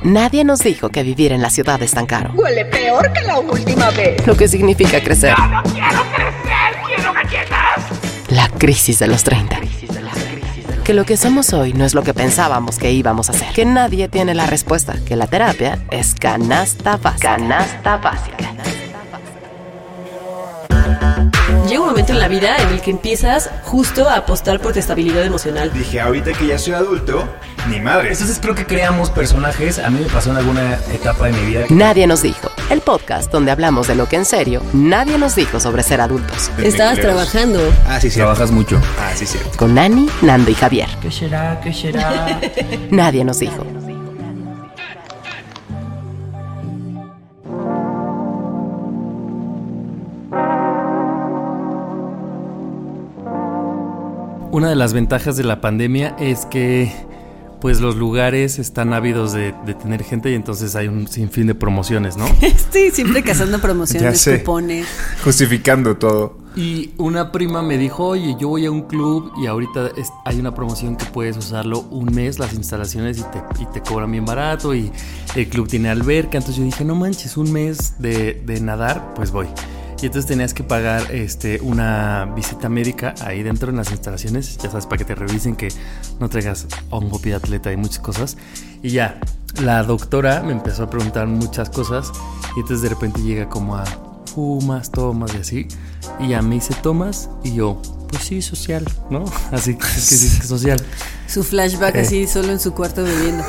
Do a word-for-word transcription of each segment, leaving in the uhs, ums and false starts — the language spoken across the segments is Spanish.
Nadie nos dijo que vivir en la ciudad es tan caro. Huele peor que la última vez. Lo que significa crecer. ¡No, no quiero crecer! ¡Quiero galletas! La crisis de los treinta. Que lo que somos hoy no es lo que pensábamos que íbamos a ser. Que nadie tiene la respuesta. Que la terapia es canasta básica. Canasta básica. Llega un momento en la vida en el que empiezas justo a apostar por tu estabilidad emocional. Dije, ahorita que ya soy adulto, ni madre. Entonces creo que creamos personajes. A mí me pasó en alguna etapa de mi vida. Nadie nos dijo. El podcast donde hablamos de lo que en serio nadie nos dijo sobre ser adultos. Estabas trabajando. Ah, sí, cierto. Trabajas mucho. Ah, sí, cierto. Con Nani, Nando y Javier. ¿Qué será? ¿Qué será? Nadie nos dijo. Una de las ventajas de la pandemia es que pues los lugares están ávidos de, de tener gente y entonces hay un sinfín de promociones, ¿no? Estoy siempre cazando promociones, cupones. Justificando todo. Y una prima me dijo, oye, yo voy a un club y ahorita es, hay una promoción que puedes usarlo un mes, las instalaciones, y te, y te cobran bien barato y el club tiene alberca. Entonces yo dije, no manches, un mes de, de nadar, pues voy. Y entonces tenías que pagar este, una visita médica ahí dentro en las instalaciones, ya sabes, para que te revisen que no traigas hongo atleta y muchas cosas. Y ya, la doctora me empezó a preguntar muchas cosas y entonces de repente llega como a fumas, tomas y así. Y ya me dice, ¿tomas? Y yo, pues sí, social, ¿no? Así, es que sí, es que social. Su flashback eh. así, solo en su cuarto bebiendo.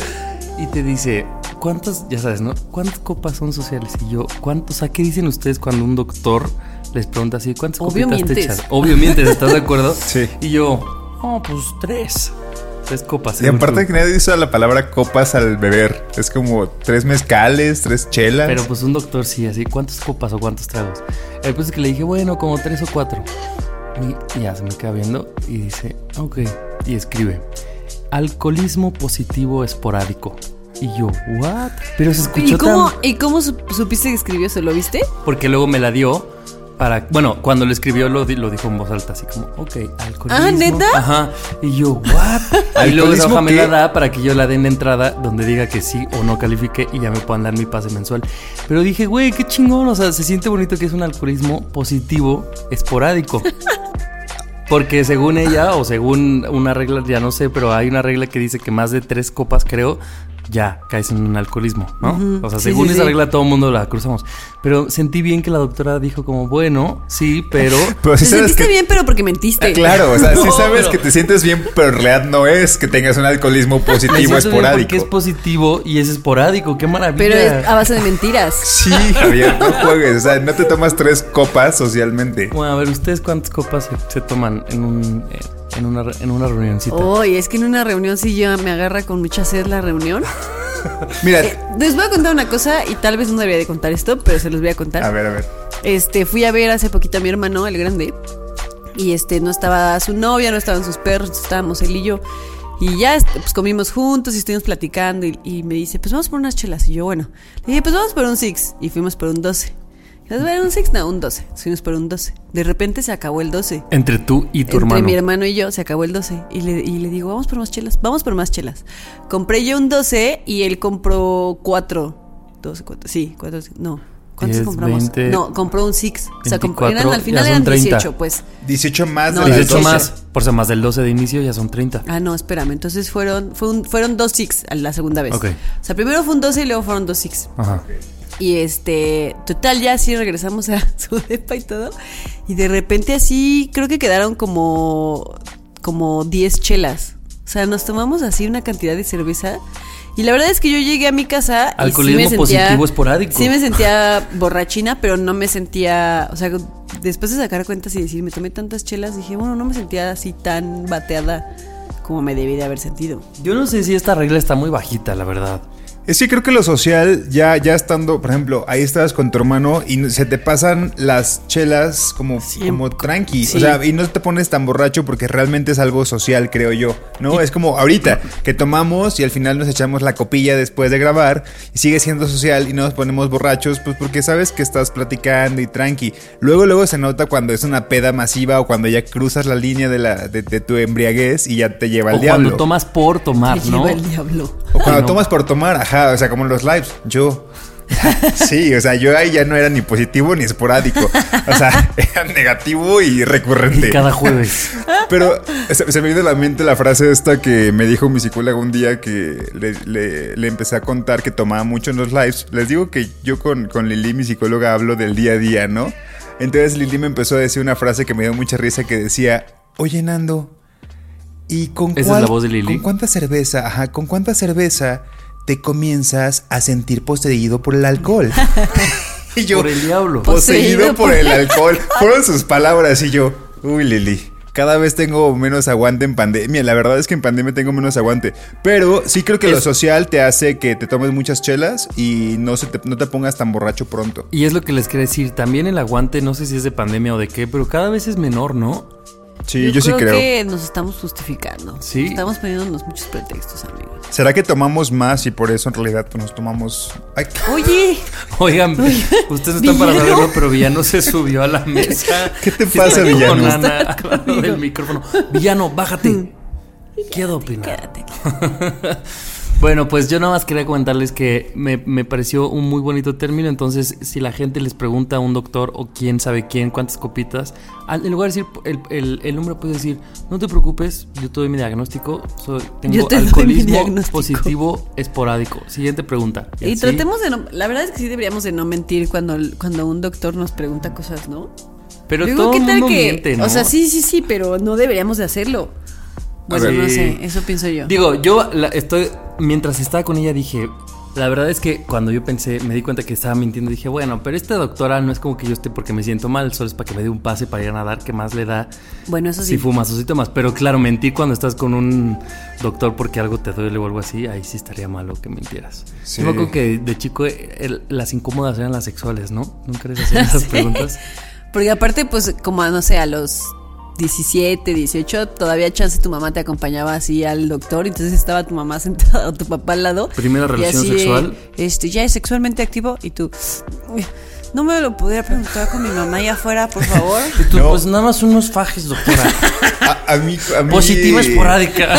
Y te dice, ¿cuántas, ya sabes, ¿no? ¿Cuántas copas son sociales? Y yo, ¿cuántos? O sea, ¿qué dicen ustedes cuando un doctor les pregunta así, ¿cuántas Obvio copitas mientes. te echas? Obvio mientes, ¿estás de acuerdo? Sí. Y yo, oh, pues tres. Tres copas. Y aparte que nadie usa la palabra copas al beber. Es como tres mezcales, tres chelas. Pero pues un doctor sí, así, ¿cuántas copas o cuántos tragos? El pues es que le dije, bueno, como tres o cuatro. Y, y ya se me queda viendo y dice, ok. Y escribe, alcoholismo positivo esporádico. Y yo, ¿what? Pero se escuchó ¿Y cómo, tan... ¿Y cómo supiste que escribió eso? ¿Lo viste? Porque luego me la dio para... Bueno, cuando lo escribió lo, di, lo dijo en voz alta, así como, ok, alcoholismo. ¿Ah, neta? Ajá. Y yo, ¿what? Y luego esa hoja me la da para que yo la dé en la entrada donde diga que sí o no califique y ya me puedan dar mi pase mensual. Pero dije, güey, qué chingón. O sea, se siente bonito que es un alcoholismo positivo esporádico. Porque según ella, o según una regla, ya no sé, pero hay una regla que dice que más de tres copas, creo, ya caes en un alcoholismo, ¿no? Uh-huh. O sea, sí, según sí, esa sí. regla todo el mundo la cruzamos. Pero sentí bien que la doctora dijo como, bueno, sí, pero... pero Te sí sentiste que... bien, pero porque mentiste. Ah, claro, o sea, sí No, sabes pero... que te sientes bien, pero en realidad no es que tengas un alcoholismo positivo esporádico. Porque es positivo y es esporádico, qué maravilla. Pero es a base de mentiras. Sí, Javier, no juegues, o sea, no te tomas tres copas socialmente. Bueno, a ver, ¿ustedes cuántas copas se, se toman en un... Eh, En una, en una reunioncita? Oh, y es que en una reunión sí ya me agarra con mucha sed la reunión. Mira, eh, les voy a contar una cosa y tal vez no debería de contar esto, pero se los voy a contar. A ver, a ver. Este, fui a ver hace poquito a mi hermano, el grande, y este, no estaba su novia, no estaban sus perros, estábamos él y yo. Y ya, pues comimos juntos y estuvimos platicando y, y me dice, pues vamos por unas chelas. Y yo, bueno, le dije, pues vamos por un six. Y fuimos por un doce. ¿Un six? No, un doce. Fuimos por un doce. De repente se acabó el doce. Entre tú y tu Entre hermano. mi hermano y yo se acabó el doce. Y le, y le digo, vamos por más chelas. Vamos por más chelas. Compré yo un doce y él compró cuatro. doce, cuatro. Sí, cuatro. No. ¿Cuántos diez, compramos? veinte, no, compró un six. O sea, compró, veinticuatro, eran, al final ya eran son treinta. dieciocho, pues. dieciocho más No, de las dieciocho doce. más. Por ser más del doce de inicio ya son treinta. Ah, no, espérame. Entonces fueron, fue un, fueron dos six la segunda vez. Ok. O sea, primero fue un doce y luego fueron dos six. Ajá. Y este, total, ya así regresamos a su depa y todo. Y de repente así, creo que quedaron como, como diez chelas. O sea, nos tomamos así una cantidad de cerveza. Y la verdad es que yo llegué a mi casa Alcoholismo y sí me sentía, positivo esporádico. Sí me sentía borrachina, pero no me sentía, o sea, después de sacar cuentas y decir, me tomé tantas chelas, dije, bueno, no me sentía así tan bateada como me debí de haber sentido. Yo no sé si esta regla está muy bajita, la verdad. Es que creo que lo social, ya, ya estando, por ejemplo, ahí estabas con tu hermano y se te pasan las chelas como, Sí, como tranqui. sí. O sea, y no te pones tan borracho porque realmente es algo social, creo yo, ¿no? Es como ahorita, que tomamos y al final nos echamos la copilla después de grabar y sigue siendo social y no nos ponemos borrachos, pues porque sabes que estás platicando y tranqui. Luego, luego se nota cuando es una peda masiva o cuando ya cruzas la línea de, la, de, de tu embriaguez y ya te lleva el O diablo. cuando tomas por tomar, Te ¿no? lleva el diablo. O cuando no. tomas por tomar, ajá, o sea, como en los lives, yo... Sí, o sea, yo ahí ya no era ni positivo ni esporádico. O sea, era negativo y recurrente. Y cada jueves. Pero se, se me vino a la mente la frase esta que me dijo mi psicóloga un día que le, le, le empecé a contar que tomaba mucho en los lives. Les digo que yo con, con Lili, mi psicóloga, hablo del día a día, ¿no? Entonces Lili me empezó a decir una frase que me dio mucha risa que decía, oye, Nando, ¿y con ¿Esa cuál, es la voz de Lili? ¿con cuánta cerveza, ajá, con cuánta cerveza te comienzas a sentir poseído por el alcohol? Y yo, Por el diablo. Poseído, Poseído por por- el alcohol. Fueron sus palabras y yo, uy, Lili, cada vez tengo menos aguante en pandemia. La verdad es que en pandemia tengo menos aguante. Pero sí creo que Es- lo social te hace que te tomes muchas chelas y no, se te, no te pongas tan borracho pronto. Y es lo que les quería decir. También el aguante, no sé si es de pandemia o de qué, pero cada vez es menor, ¿no? Sí, yo, sí creo. que nos estamos justificando. Sí. Estamos poniéndonos muchos pretextos, amigos. ¿Será que tomamos más y por eso en realidad pues, nos tomamos... Ay, Oye, Oigan, ustedes están para ¿Villano? saberlo, pero Villano se subió a la mesa. ¿Qué te Y pasa, está Villano? con Ana hablando del micrófono. Villano, bájate. Quiero opinar. quédate. Bueno, pues yo nada más quería comentarles que me, me pareció un muy bonito término. Entonces, si la gente les pregunta a un doctor o quién sabe quién, cuántas copitas, al- en lugar de decir el, el, el hombre puede decir, no te preocupes, yo te doy mi diagnóstico, soy, tengo Yo te doy mi alcoholismo diagnóstico. positivo esporádico. Siguiente pregunta. Y así- tratemos de no... La verdad es que sí deberíamos de no mentir cuando, cuando un doctor nos pregunta cosas, ¿no? Pero Digo, todo ¿qué el tal mundo que- miente, ¿no? O sea, sí, sí, sí, pero no deberíamos de hacerlo. Bueno, ver. no sé, eso pienso yo. Digo, yo la- estoy. Mientras estaba con ella dije. La verdad es que cuando yo pensé, me di cuenta que estaba mintiendo. Dije, bueno, pero esta doctora no es como que yo esté porque me siento mal, solo es para que me dé un pase para ir a nadar, que más le da Bueno, eso sí. si fumas o si tomas. Pero claro, mentir cuando estás con un doctor porque algo te duele o algo así, ahí sí estaría malo que mintieras. Sí. Yo me acuerdo que de chico el- las incómodas eran las sexuales, ¿no? ¿Nunca les hacían esas Sí. preguntas? Porque aparte, pues, como, no sé, a los diecisiete, dieciocho, todavía chance tu mamá te acompañaba así al doctor, entonces estaba tu mamá sentada o tu papá al lado. Primera y relación así de, sexual. este, ya es sexualmente activo y tú, "Uy, no me lo pudiera preguntar con mi mamá allá afuera, por favor." Y tú, No. pues nada más unos fajes, doctora. A, a mí, a mí- Positiva esporádica.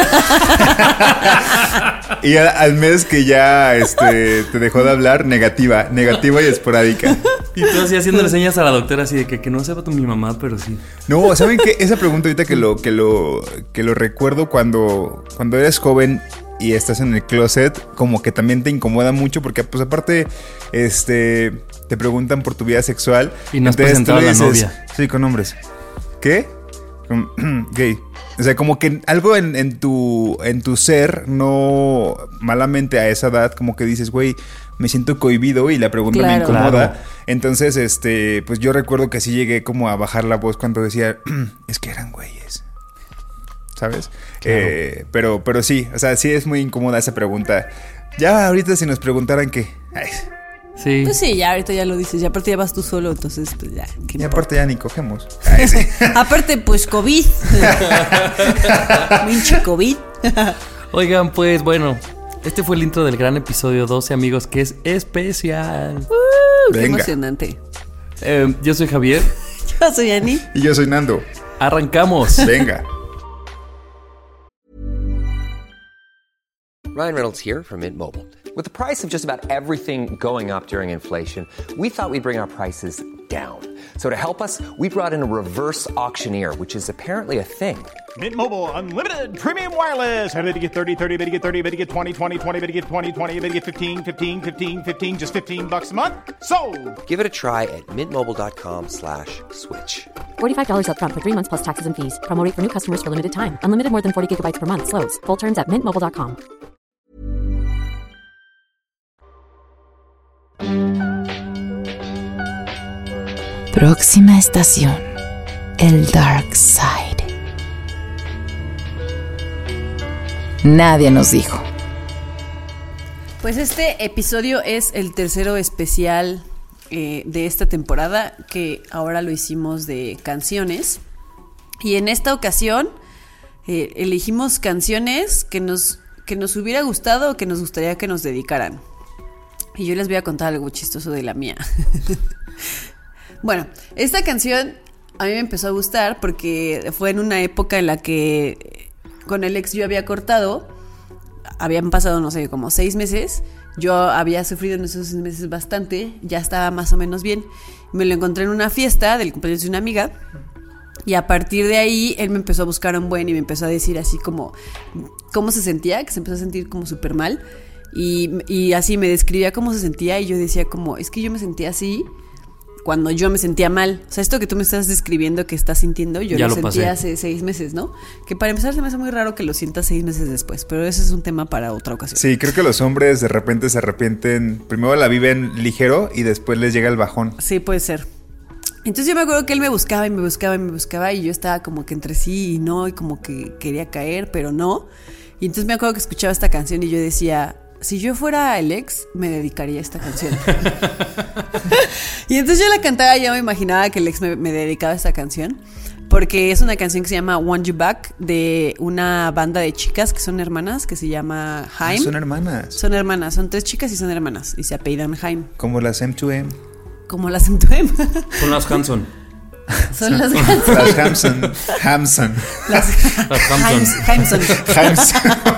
Y a- al mes que ya este, te dejó de hablar, negativa, negativa y esporádica. Y tú así haciéndole señas a la doctora así de que, que no sepa tu mi mamá, pero sí. No, ¿saben qué? Esa pregunta ahorita que lo, que lo, que lo recuerdo cuando, cuando eres joven y estás en el closet, como que también te incomoda mucho porque pues aparte, este, te preguntan por tu vida sexual. Y no has Entonces, tú presentado le a la dices, novia. Sí, con hombres. ¿Qué? Con- Gay. O sea, como que algo en, en tu en tu ser, no malamente a esa edad, como que dices, güey, me siento cohibido y la pregunta me Claro. incomoda. Claro. Entonces, este, pues yo recuerdo que sí llegué como a bajar la voz cuando decía, es que eran güeyes. ¿Sabes? Claro. Eh, pero, pero sí, o sea, sí es muy incómoda esa pregunta. Ya ahorita si nos preguntaran qué. Ay, Sí. Pues sí, ya ahorita ya lo dices, ya aparte ya vas tú solo, entonces pues ya. ¿qué y importa? aparte ya ni cogemos. Ay, sí. Aparte, pues COVID. Pinche COVID. Oigan, pues bueno, este fue el intro del gran episodio doce, amigos, que es especial. Qué Venga. emocionante. Eh, yo soy Javier. Yo soy Ani. Y yo soy Nando. Arrancamos. Venga. Ryan Reynolds here from Mint Mobile. With the price of just about everything going up during inflation, we thought we'd bring our prices down. So to help us, we brought in a reverse auctioneer, which is apparently a thing. Mint Mobile Unlimited Premium Wireless. Ready to get thirty, thirty, bit to get thirty, bit to get twenty, twenty, twenty, bit to get twenty, twenty, bit to get fifteen, fifteen, fifteen, fifteen, just fifteen bucks a month? Sold! Give it a try at mintmobile.com slash switch. forty-five dollars up front for three months plus taxes and fees. Promo rate for new customers for limited time. Unlimited more than forty gigabytes per month. Slows full terms at mint mobile dot com. Próxima estación, el Dark Side. Nadie nos dijo. Pues este episodio es el tercero especial eh, de esta temporada, que ahora lo hicimos de canciones. Y en esta ocasión eh, elegimos canciones que nos, que nos hubiera gustado o que nos gustaría que nos dedicaran. Y yo les voy a contar algo chistoso de la mía. Bueno, esta canción a mí me empezó a gustar porque fue en una época en la que con el ex yo había cortado. habían pasado, no sé, como seis meses. Yo había sufrido en esos seis meses bastante, ya estaba más o menos bien. Me lo encontré en una fiesta del cumpleaños de una amiga. Y a partir de ahí, él me empezó a buscar un buen y me empezó a decir así como cómo se sentía, que se empezó a sentir como súper mal. Y, y así me describía cómo se sentía y yo decía como, es que yo me sentía así cuando yo me sentía mal. O sea, esto que tú me estás describiendo que estás sintiendo, yo Ya lo, lo sentía pasé. hace seis meses, ¿no? Que para empezar se me hace muy raro que lo sientas seis meses después, pero ese es un tema para otra ocasión. Sí, creo que los hombres de repente se arrepienten. Primero la viven ligero y después les llega el bajón. Sí, puede ser. Entonces yo me acuerdo que él me buscaba y me buscaba y me buscaba y yo estaba como que entre sí y no, y como que quería caer, pero no. Y entonces me acuerdo que escuchaba esta canción y yo decía, si yo fuera el ex, me dedicaría a esta canción. Y entonces yo la cantaba y ya me imaginaba que el ex me, me dedicaba a esta canción. Porque es una canción que se llama Want You Back, de una banda de chicas que son hermanas, que se llama Haim. Son hermanas. Son hermanas, son tres chicas y son hermanas. Y se apellidan Haim. Como las M dos M. Como las M dos M. Son las Hanson. Son las Las Hamson. Hamson. Las Las Hampson. Haimson. Hamson.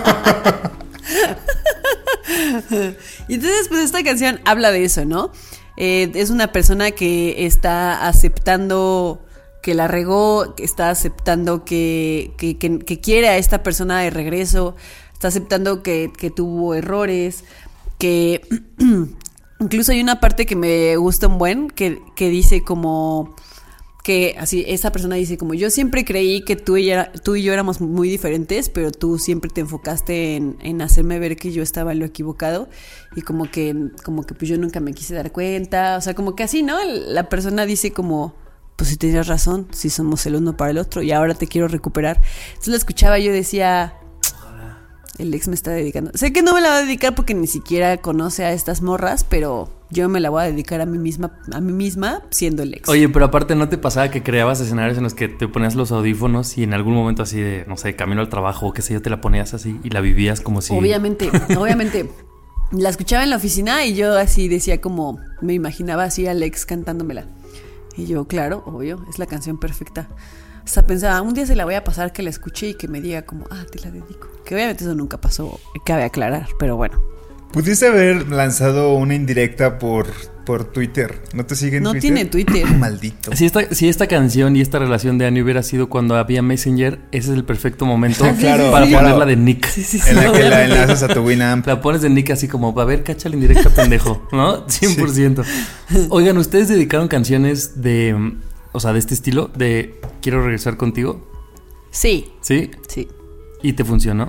Y entonces, pues esta canción habla de eso, ¿no? Eh, es una persona que está aceptando que la regó, que está aceptando que, que, que, que quiere a esta persona de regreso, está aceptando que, que tuvo errores, que incluso hay una parte que me gusta un buen, que, que dice como que así, esa persona dice como yo siempre creí que tú y, yo, tú y yo éramos muy diferentes, pero tú siempre te enfocaste en, en hacerme ver que yo estaba en lo equivocado y como que, como que pues yo nunca me quise dar cuenta, o sea, como que así, ¿no? La persona dice como, pues si tenías razón, si somos el uno para el otro y ahora te quiero recuperar. Entonces la escuchaba y yo decía, el ex me está dedicando. Sé que no me la va a dedicar porque ni siquiera conoce a estas morras, pero yo me la voy a dedicar a mí misma, a mí misma siendo el ex. Oye, pero aparte, ¿no te pasaba que creabas escenarios en los que te ponías los audífonos y en algún momento así de, no sé, camino al trabajo o qué sé yo, te la ponías así y la vivías como si... Obviamente, obviamente. La escuchaba en la oficina y yo así decía como, me imaginaba así al ex cantándomela. Y yo, claro, obvio, es la canción perfecta. O sea, pensaba, un día se la voy a pasar que la escuche y que me diga como, ah, te la dedico. Que obviamente eso nunca pasó, cabe aclarar, pero bueno. Pudiste haber lanzado una indirecta por, por Twitter. ¿No te siguen No Twitter? tiene Twitter. Maldito. Si esta, si esta canción y esta relación de Annie hubiera sido cuando había Messenger, ese es el perfecto momento Claro, para sí. ponerla de Nick. Sí, sí, sí. En la que la enlazas a tu Winamp. La pones de Nick así como, a ver, cacha la indirecta, pendejo, ¿no? cien por ciento. Oigan, ¿ustedes dedicaron canciones de, o sea, de este estilo? De quiero regresar contigo. Sí, ¿Sí? sí. ¿Y te funcionó?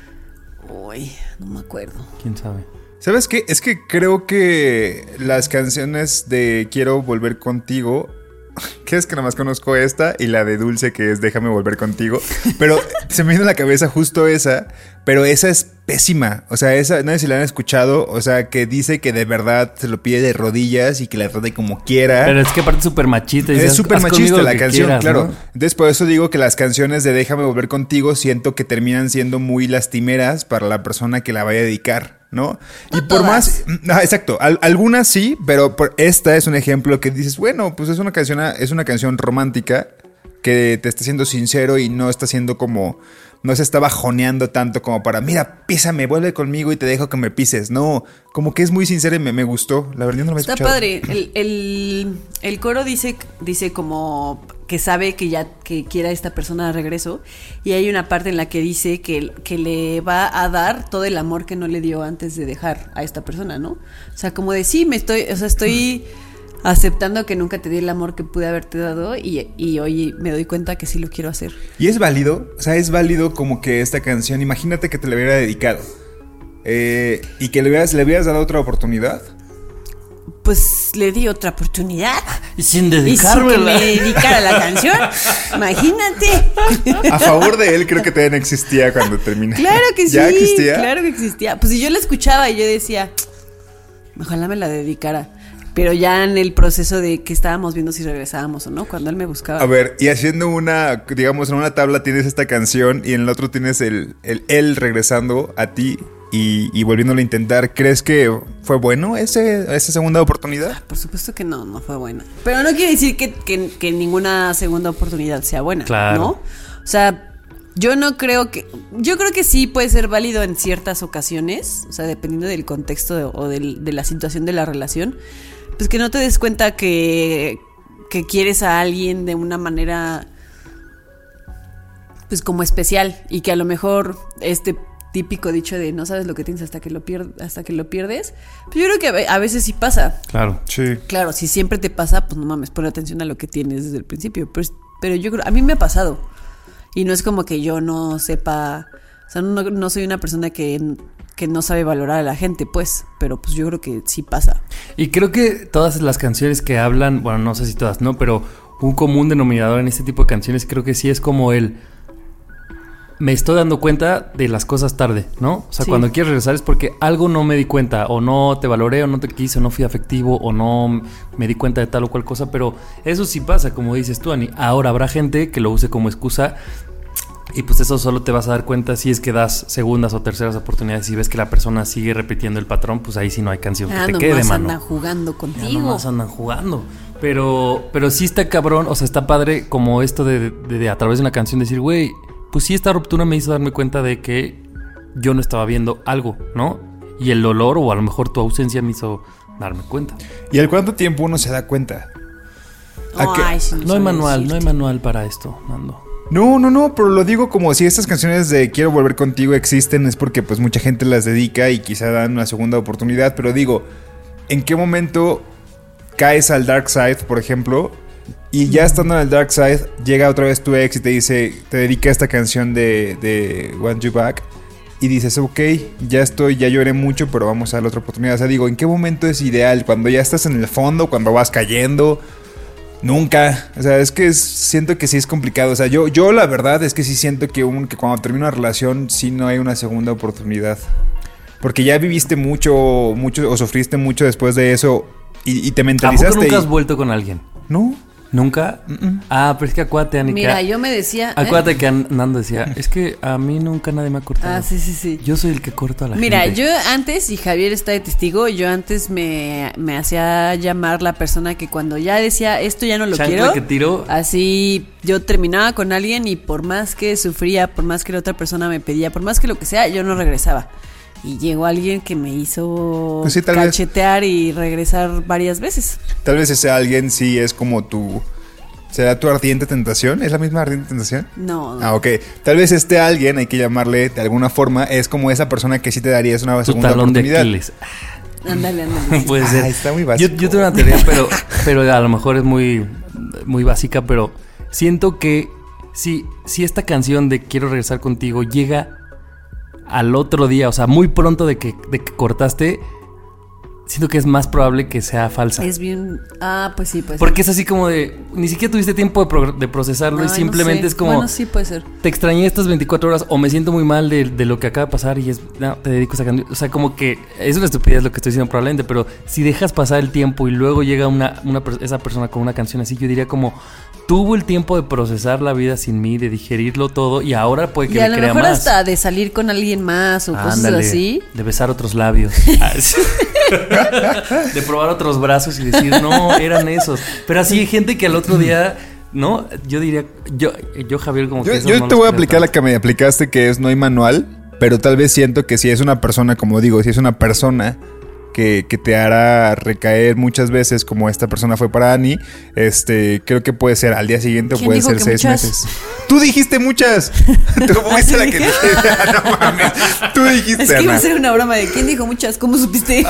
Uy, no me acuerdo. ¿Quién sabe? ¿Sabes qué? Es que creo que las canciones de Quiero volver contigo, que es que nada más conozco esta y la de Dulce que es Déjame volver contigo, pero se me vino a la cabeza justo esa, pero esa es pésima, o sea, esa, no sé si la han escuchado, o sea, que dice que de verdad se lo pide de rodillas y que la trate como quiera. Pero es que aparte es súper machista. Es súper machista la canción, quieras, claro. ¿no? Entonces por eso digo que las canciones de Déjame volver contigo siento que terminan siendo muy lastimeras para la persona que la vaya a dedicar, ¿no? No y por todas. más, ah, exacto, al, algunas sí, pero por, esta es un ejemplo que dices, bueno, pues es una canción, es una canción romántica que te está siendo sincero y no está siendo como, no se está bajoneando tanto como para, mira, písame, vuelve conmigo y te dejo que me pises. No, como que es muy sincera y me, me gustó. La verdad no lo había Está escuchado. padre. El, el, el coro dice, dice como que sabe que ya que quiera a esta persona de regreso. Y hay una parte en la que dice que, que le va a dar todo el amor que no le dio antes de dejar a esta persona, ¿no? O sea, como de sí, me estoy, o sea, estoy aceptando que nunca te di el amor que pude haberte dado y, y hoy me doy cuenta que sí lo quiero hacer. Y es válido, o sea, es válido como que esta canción, imagínate que te la hubiera dedicado eh, y que le hubieras, le hubieras dado otra oportunidad. Pues le di otra oportunidad. Y sin Y sin que dedicármela. me dedicara a la canción. Imagínate. A favor de él creo que todavía no existía cuando termina. Claro que sí. ¿Ya existía? Claro que existía. Pues si yo la escuchaba y yo decía, ojalá me la dedicara. Pero ya en el proceso de que estábamos viendo si regresábamos o no, cuando él me buscaba. A ver, y haciendo una, digamos, en una tabla tienes esta canción y en el otro tienes el, el él regresando a ti y, y volviéndolo a intentar. ¿Crees que fue bueno ese, esa segunda oportunidad? Por supuesto que no, no fue buena. Pero no quiere decir que, que, que ninguna segunda oportunidad sea buena, Claro. ¿no? O sea, Yo no creo que... Yo creo que sí puede ser válido en ciertas ocasiones, o sea, dependiendo del contexto de, o del, de la situación de la relación, pues que no te des cuenta que, que quieres a alguien de una manera, pues como especial, y que a lo mejor este típico dicho de no sabes lo que tienes hasta que lo pierdes, hasta que lo pierdes, pues yo creo que a veces sí pasa. Claro. Sí. Claro, si siempre te pasa, pues no mames, pon atención a lo que tienes desde el principio, pero, pero yo creo, a mí me ha pasado. Y no es como que yo no sepa, o sea, no, no soy una persona que, que no sabe valorar a la gente, pues, pero pues yo creo que sí pasa. Y creo que todas las canciones que hablan, bueno, no sé si todas, ¿no? Pero un común denominador en este tipo de canciones creo que sí es como el... Me estoy dando cuenta de las cosas tarde, ¿no? O sea, sí. Cuando quieres regresar es porque algo no me di cuenta, o no te valoré, o no te quise, o no fui afectivo, o no me di cuenta de tal o cual cosa, pero eso sí pasa, como dices tú, Ani. Ahora habrá gente que lo use como excusa y pues eso solo te vas a dar cuenta si es que das segundas o terceras oportunidades y ves que la persona sigue repitiendo el patrón, pues ahí sí no hay canción ah, que te quede, mano. Andan jugando contigo. Ya nomás andan jugando. Pero, pero sí está cabrón, o sea, está padre como esto de, de, de a través de una canción decir, güey, pues sí, esta ruptura me hizo darme cuenta de que yo no estaba viendo algo, ¿no? Y el dolor o a lo mejor tu ausencia me hizo darme cuenta. ¿Y al cuánto tiempo uno se da cuenta? Oh, ay, sí, no, no hay manual, decirte. no hay manual para esto, Nando. No, no, no, pero lo digo como si estas canciones de Quiero volver contigo existen, es porque pues mucha gente las dedica y quizá dan una segunda oportunidad, pero digo, ¿en qué momento caes al dark side, por ejemplo? Y ya estando en el dark side, llega otra vez tu ex y te dice, te dedica esta canción de, de Want You Back. Y dices, ok, ya estoy, ya lloré mucho, pero vamos a dar otra oportunidad. O sea, digo, ¿en qué momento es ideal? ¿Cuando ya estás en el fondo? ¿Cuando vas cayendo? Nunca. O sea, es que es, siento que sí es complicado. O sea, yo, yo la verdad es que sí siento que, un, que cuando termina una relación, sí no hay una segunda oportunidad. Porque ya viviste mucho, mucho o sufriste mucho después de eso y, y te mentalizaste. ¿A poco nunca y... has vuelto con alguien? No. ¿Nunca? Mm-mm. Ah, pero es que acuérdate, Anika. Mira, yo me decía... Acuérdate ¿eh? que Nando decía, es que a mí nunca nadie me ha cortado. Ah, sí, sí, sí. Yo soy el que corto a la Mira, gente. Mira, yo antes, y Javier está de testigo, yo antes me, me hacía llamar la persona que cuando ya decía, esto ya no lo Chancla quiero. Que tiro. Así, yo terminaba con alguien y por más que sufría, por más que la otra persona me pedía, por más que lo que sea, yo no regresaba. Y llegó alguien que me hizo pues sí, cachetear vez, y regresar varias veces. Tal vez ese alguien sí es como tu... ¿Será tu ardiente tentación? ¿Es la misma ardiente tentación? No, no. Ah, ok. Tal vez este alguien, hay que llamarle de alguna forma, es como esa persona que sí te darías una tu segunda talón oportunidad. De Aquiles. Ándale, ándale. Puede ser. Ah, está muy básico. Yo, yo tengo una teoría, pero, pero a lo mejor es muy, muy básica, pero siento que si, si esta canción de Quiero regresar contigo llega al otro día, o sea, muy pronto de que, de que cortaste, siento que es más probable que sea falsa. Es bien... Ah, pues sí, pues porque es así como de... Ni siquiera tuviste tiempo de, pro, de procesarlo. Ay, y simplemente no sé. Es como... Bueno, sí puede ser. Te extrañé estas veinticuatro horas o me siento muy mal de, de lo que acaba de pasar y es... No, te dedico a esa canción. O sea, como que... Es una estupidez lo que estoy diciendo probablemente, pero si dejas pasar el tiempo y luego llega una, una esa persona con una canción así, yo diría como... Tuvo el tiempo de procesar la vida sin mí, de digerirlo todo y ahora puede que y le a lo crea mejor más. Hasta de salir con alguien más o Ándale, cosas así. De besar otros labios. De probar otros brazos y decir, no, eran esos. Pero así hay gente que al otro día, ¿no? Yo diría, yo, yo Javier, como yo, que... Yo no te voy a aplicar tanto. La que me aplicaste, que es no hay manual, pero tal vez siento que si es una persona, como digo, si es una persona... Que, que te hará recaer muchas veces, como esta persona fue para Ani, este, creo que puede ser al día siguiente o puede ser seis muchas? meses. ¡Tú dijiste muchas! Tú fuiste la que dije. No mames. Tú dijiste, es que Ana. iba a ser una broma de ¿quién dijo muchas? ¿Cómo supiste?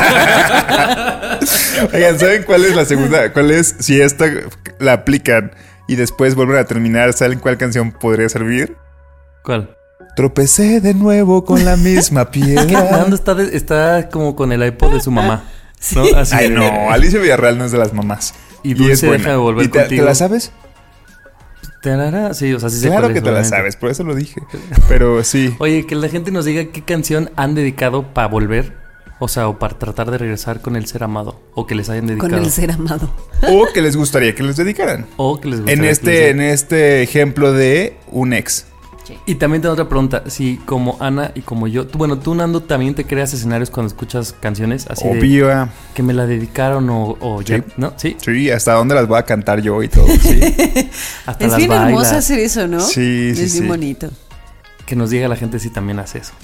Oigan, ¿saben cuál es la segunda? ¿Cuál es? Si esta la aplican y después vuelven a terminar, ¿saben cuál canción podría servir? ¿Cuál? Tropecé de nuevo con la misma piedra. Nando está, de, está como con el iPod de su mamá, ¿no? Sí. Así Ay, de... no, Alicia Villarreal no es de las mamás. Y Dulce y es deja de volver ¿Y te, contigo. ¿Te la sabes? Tarara, sí, o sea, sí sé claro cuál que es, te obviamente. la sabes, por eso lo dije. Pero sí. Oye, que la gente nos diga qué canción han dedicado para volver. O sea, o para tratar de regresar con el ser amado. O que les hayan dedicado. Con el ser amado. O que les gustaría que les dedicaran. O que les gustaría En este, que les... en este ejemplo de un ex. Y también tengo otra pregunta. Si como Ana y como yo, tú, bueno, tú, Nando, también te creas escenarios cuando escuchas canciones así Obvio. de que me la dedicaron o, o ya, Sí. ¿no? Sí. Sí, hasta dónde las voy a cantar yo y todo. Sí, Hasta Es las bien bailas. hermoso hacer eso, ¿no? sí, sí. Es bien sí. bonito. Que nos diga la gente si también hace eso.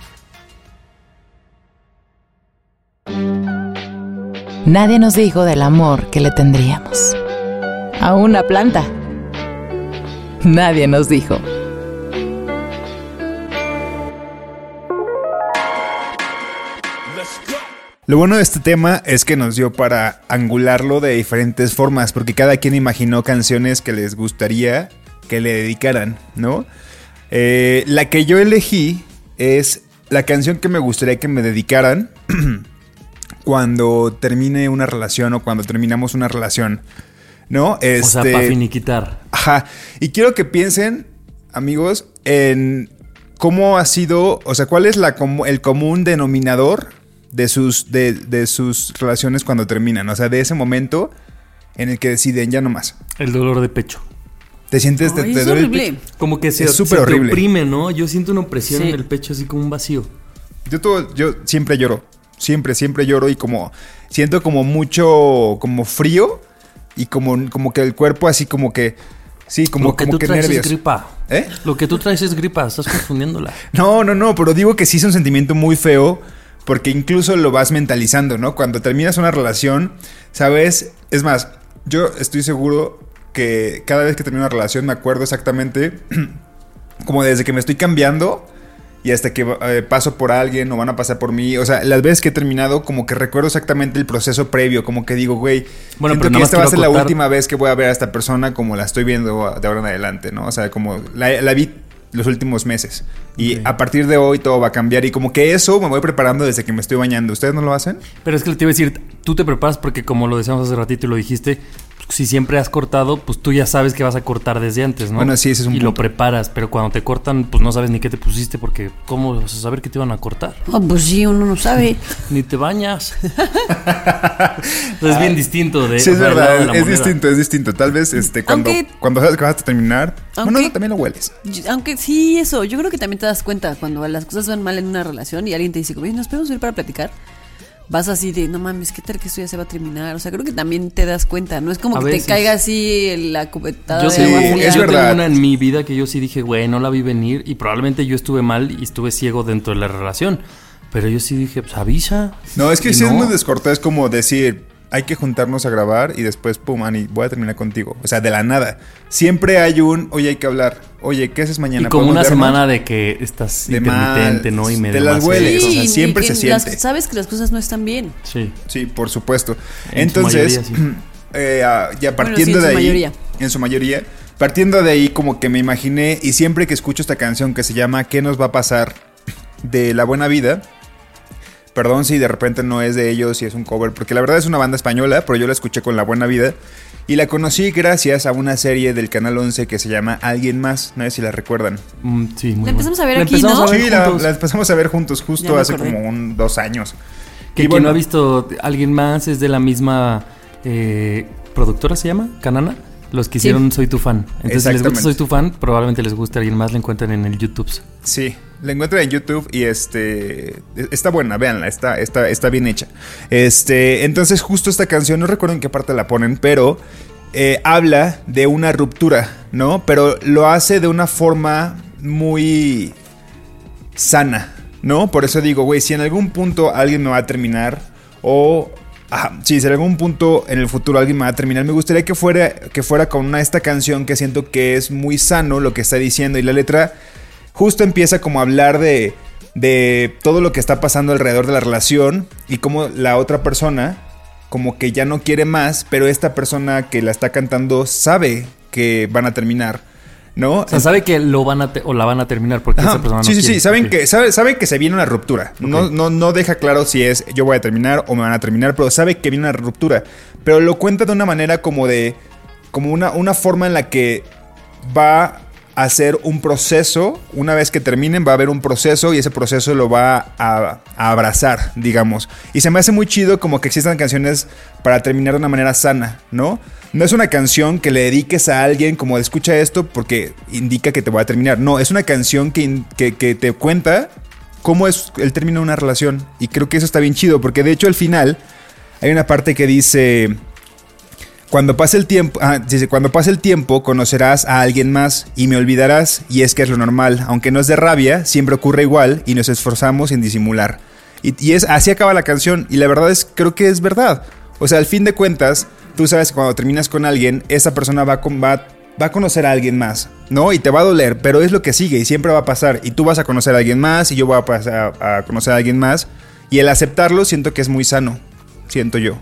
Nadie nos dijo del amor que le tendríamos a una planta. Nadie nos dijo. Lo bueno de este tema es que nos dio para angularlo de diferentes formas, porque cada quien imaginó canciones que les gustaría que le dedicaran, ¿no? Eh, la que yo elegí es la canción que me gustaría que me dedicaran cuando termine una relación o cuando terminamos una relación, ¿no? Este, O sea, para finiquitar. Ajá. Y quiero que piensen, amigos, en cómo ha sido, o sea, cuál es la, com- el común denominador de sus, de, de sus relaciones cuando terminan. O sea, de ese momento en el que deciden ya no más. El dolor de pecho. Te sientes... te- Ay, te es duele el horrible. pecho. Como que se, Es se súper te horrible. oprime, ¿no? Yo siento una opresión Sí. en el pecho, así como un vacío. Yo, todo, yo siempre lloro. Siempre, siempre lloro y como... Siento como mucho... Como frío. Y como, como que el cuerpo así como que... Sí, como, Lo que como tú que traes nervios. es gripa. ¿Eh? Lo que tú traes es gripa, estás confundiéndola. No, no, no, pero digo que sí es un sentimiento muy feo porque incluso lo vas mentalizando, ¿no? Cuando terminas una relación, ¿sabes? Es más, yo estoy seguro que cada vez que termino una relación me acuerdo exactamente como desde que me estoy cambiando y hasta que eh, paso por alguien o van a pasar por mí. O sea, las veces que he terminado como que recuerdo exactamente el proceso previo, como que digo, güey, Bueno, siento pero que nada más esta va a ser quiero la acotar- última vez que voy a ver a esta persona como la estoy viendo de ahora en adelante, ¿no? O sea, como la, la vi los últimos meses. Y Ok. a partir de hoy todo va a cambiar. Y como que eso me voy preparando desde que me estoy bañando. ¿Ustedes no lo hacen? Pero es que te iba a decir, tú te preparas porque como lo decíamos hace ratito y lo dijiste, si siempre has cortado, pues tú ya sabes que vas a cortar desde antes, ¿no? Bueno, sí, ese es un Y lo punto. preparas, pero cuando te cortan, pues no sabes ni qué te pusiste porque ¿cómo vas a saber que te iban a cortar? Oh, pues sí, uno no sabe. Ni te bañas. Es bien distinto de... Sí, o es sea, del lado de verdad. la Es moneda. distinto, es distinto. Tal vez este, cuando, Aunque- cuando sabes que vas a terminar. Bueno, Aunque- no, también lo hueles. Yo- Aunque sí, eso, yo creo que también te das cuenta cuando las cosas van mal en una relación y alguien te dice, oye, ¿nos podemos ir para platicar? Vas así de, no mames, ¿qué tal que esto ya se va a terminar? O sea, creo que también te das cuenta, no es como A que veces. te caiga así la cubetada Yo de sí, agua Sí, fría. es yo verdad. tengo una en mi vida que yo sí dije, güey, no la vi venir y probablemente yo estuve mal y estuve ciego dentro de la relación. Pero yo sí dije, pues avisa. No, es que Y sí es no. muy descortés como decir, hay que juntarnos a grabar y después, pum, Ani, voy a terminar contigo. O sea, de la nada. Siempre hay un, oye, hay que hablar. Oye, ¿qué haces mañana? Y como ¿Podemos una vernos? semana de que estás De intermitente, mal, ¿no? Y medio te las más hueles. seco. o sea, y siempre que se las- siente. sabes que las cosas no están bien. Sí. Sí, por supuesto. En su Entonces, mayoría, sí. eh, ah, ya Bueno, partiendo sí, en de su ahí, mayoría. en su mayoría, partiendo de ahí como que me imaginé y siempre que escucho esta canción que se llama ¿Qué nos va a pasar? De La Buena Vida? Perdón si de repente no es de ellos y es un cover, porque la verdad es una banda española, pero yo la escuché con La Buena Vida y la conocí gracias a una serie del Canal once que se llama Alguien Más, no sé si la recuerdan. Mm, sí, muy La empezamos bueno. a ver La aquí, empezamos ¿no? a ver Sí, la, juntos. la empezamos a ver juntos Ya justo me hace acordé. como un, dos años. Que Y quien bueno, no ha visto alguien más es de la misma eh, productora, ¿se llama? ¿Canana? Los que hicieron Soy Tu Fan. Entonces, si les gusta Exactamente. Soy Tu Fan, probablemente les guste a alguien más, la encuentran en el YouTube. Sí, la encuentran en YouTube y este está buena, véanla, está, está, está bien hecha. Este, entonces justo esta canción, no recuerdo en qué parte la ponen, pero eh, habla de una ruptura, ¿no? Pero lo hace de una forma muy sana, ¿no? Por eso digo, güey, si en algún punto alguien me va a terminar o ajá, sí, si en algún punto en el futuro alguien me va a terminar, me gustaría que fuera, que fuera con una, esta canción que siento que es muy sano lo que está diciendo. Y la letra justo empieza como a hablar de, de todo lo que está pasando alrededor de la relación y cómo la otra persona como que ya no quiere más, pero esta persona que la está cantando sabe que van a terminar, ¿no? O sea, sabe que lo van a te- o la van a terminar porque Ajá, esa persona no sí, sí, quiere. sí, saben, Ok. que, sabe, saben que se viene una ruptura. No, no, no deja claro si es yo voy a terminar o me van a terminar, pero sabe que viene una ruptura. Pero lo cuenta de una manera como de, como una, una forma en la que va hacer un proceso. Una vez que terminen va a haber un proceso y ese proceso lo va a, a abrazar, digamos. Y se me hace muy chido como que existan canciones para terminar de una manera sana, ¿no? No es una canción que le dediques a alguien como de escucha esto porque indica que te va a terminar. No, es una canción que, que, que te cuenta cómo es el término de una relación. Y creo que eso está bien chido porque de hecho al final hay una parte que dice... Cuando pase el tiempo, ah, dice, cuando pase el tiempo conocerás a alguien más y me olvidarás, y es que es lo normal, aunque no es de rabia, siempre ocurre igual y nos esforzamos en disimular. Y, y es así acaba la canción y la verdad es creo que es verdad. O sea, al fin de cuentas, tú sabes que cuando terminas con alguien, esa persona va, con, va, va a conocer a alguien más, ¿no? Y te va a doler, pero es lo que sigue y siempre va a pasar. Y tú vas a conocer a alguien más y yo voy a pasar a, a conocer a alguien más. Y el aceptarlo siento que es muy sano, siento yo.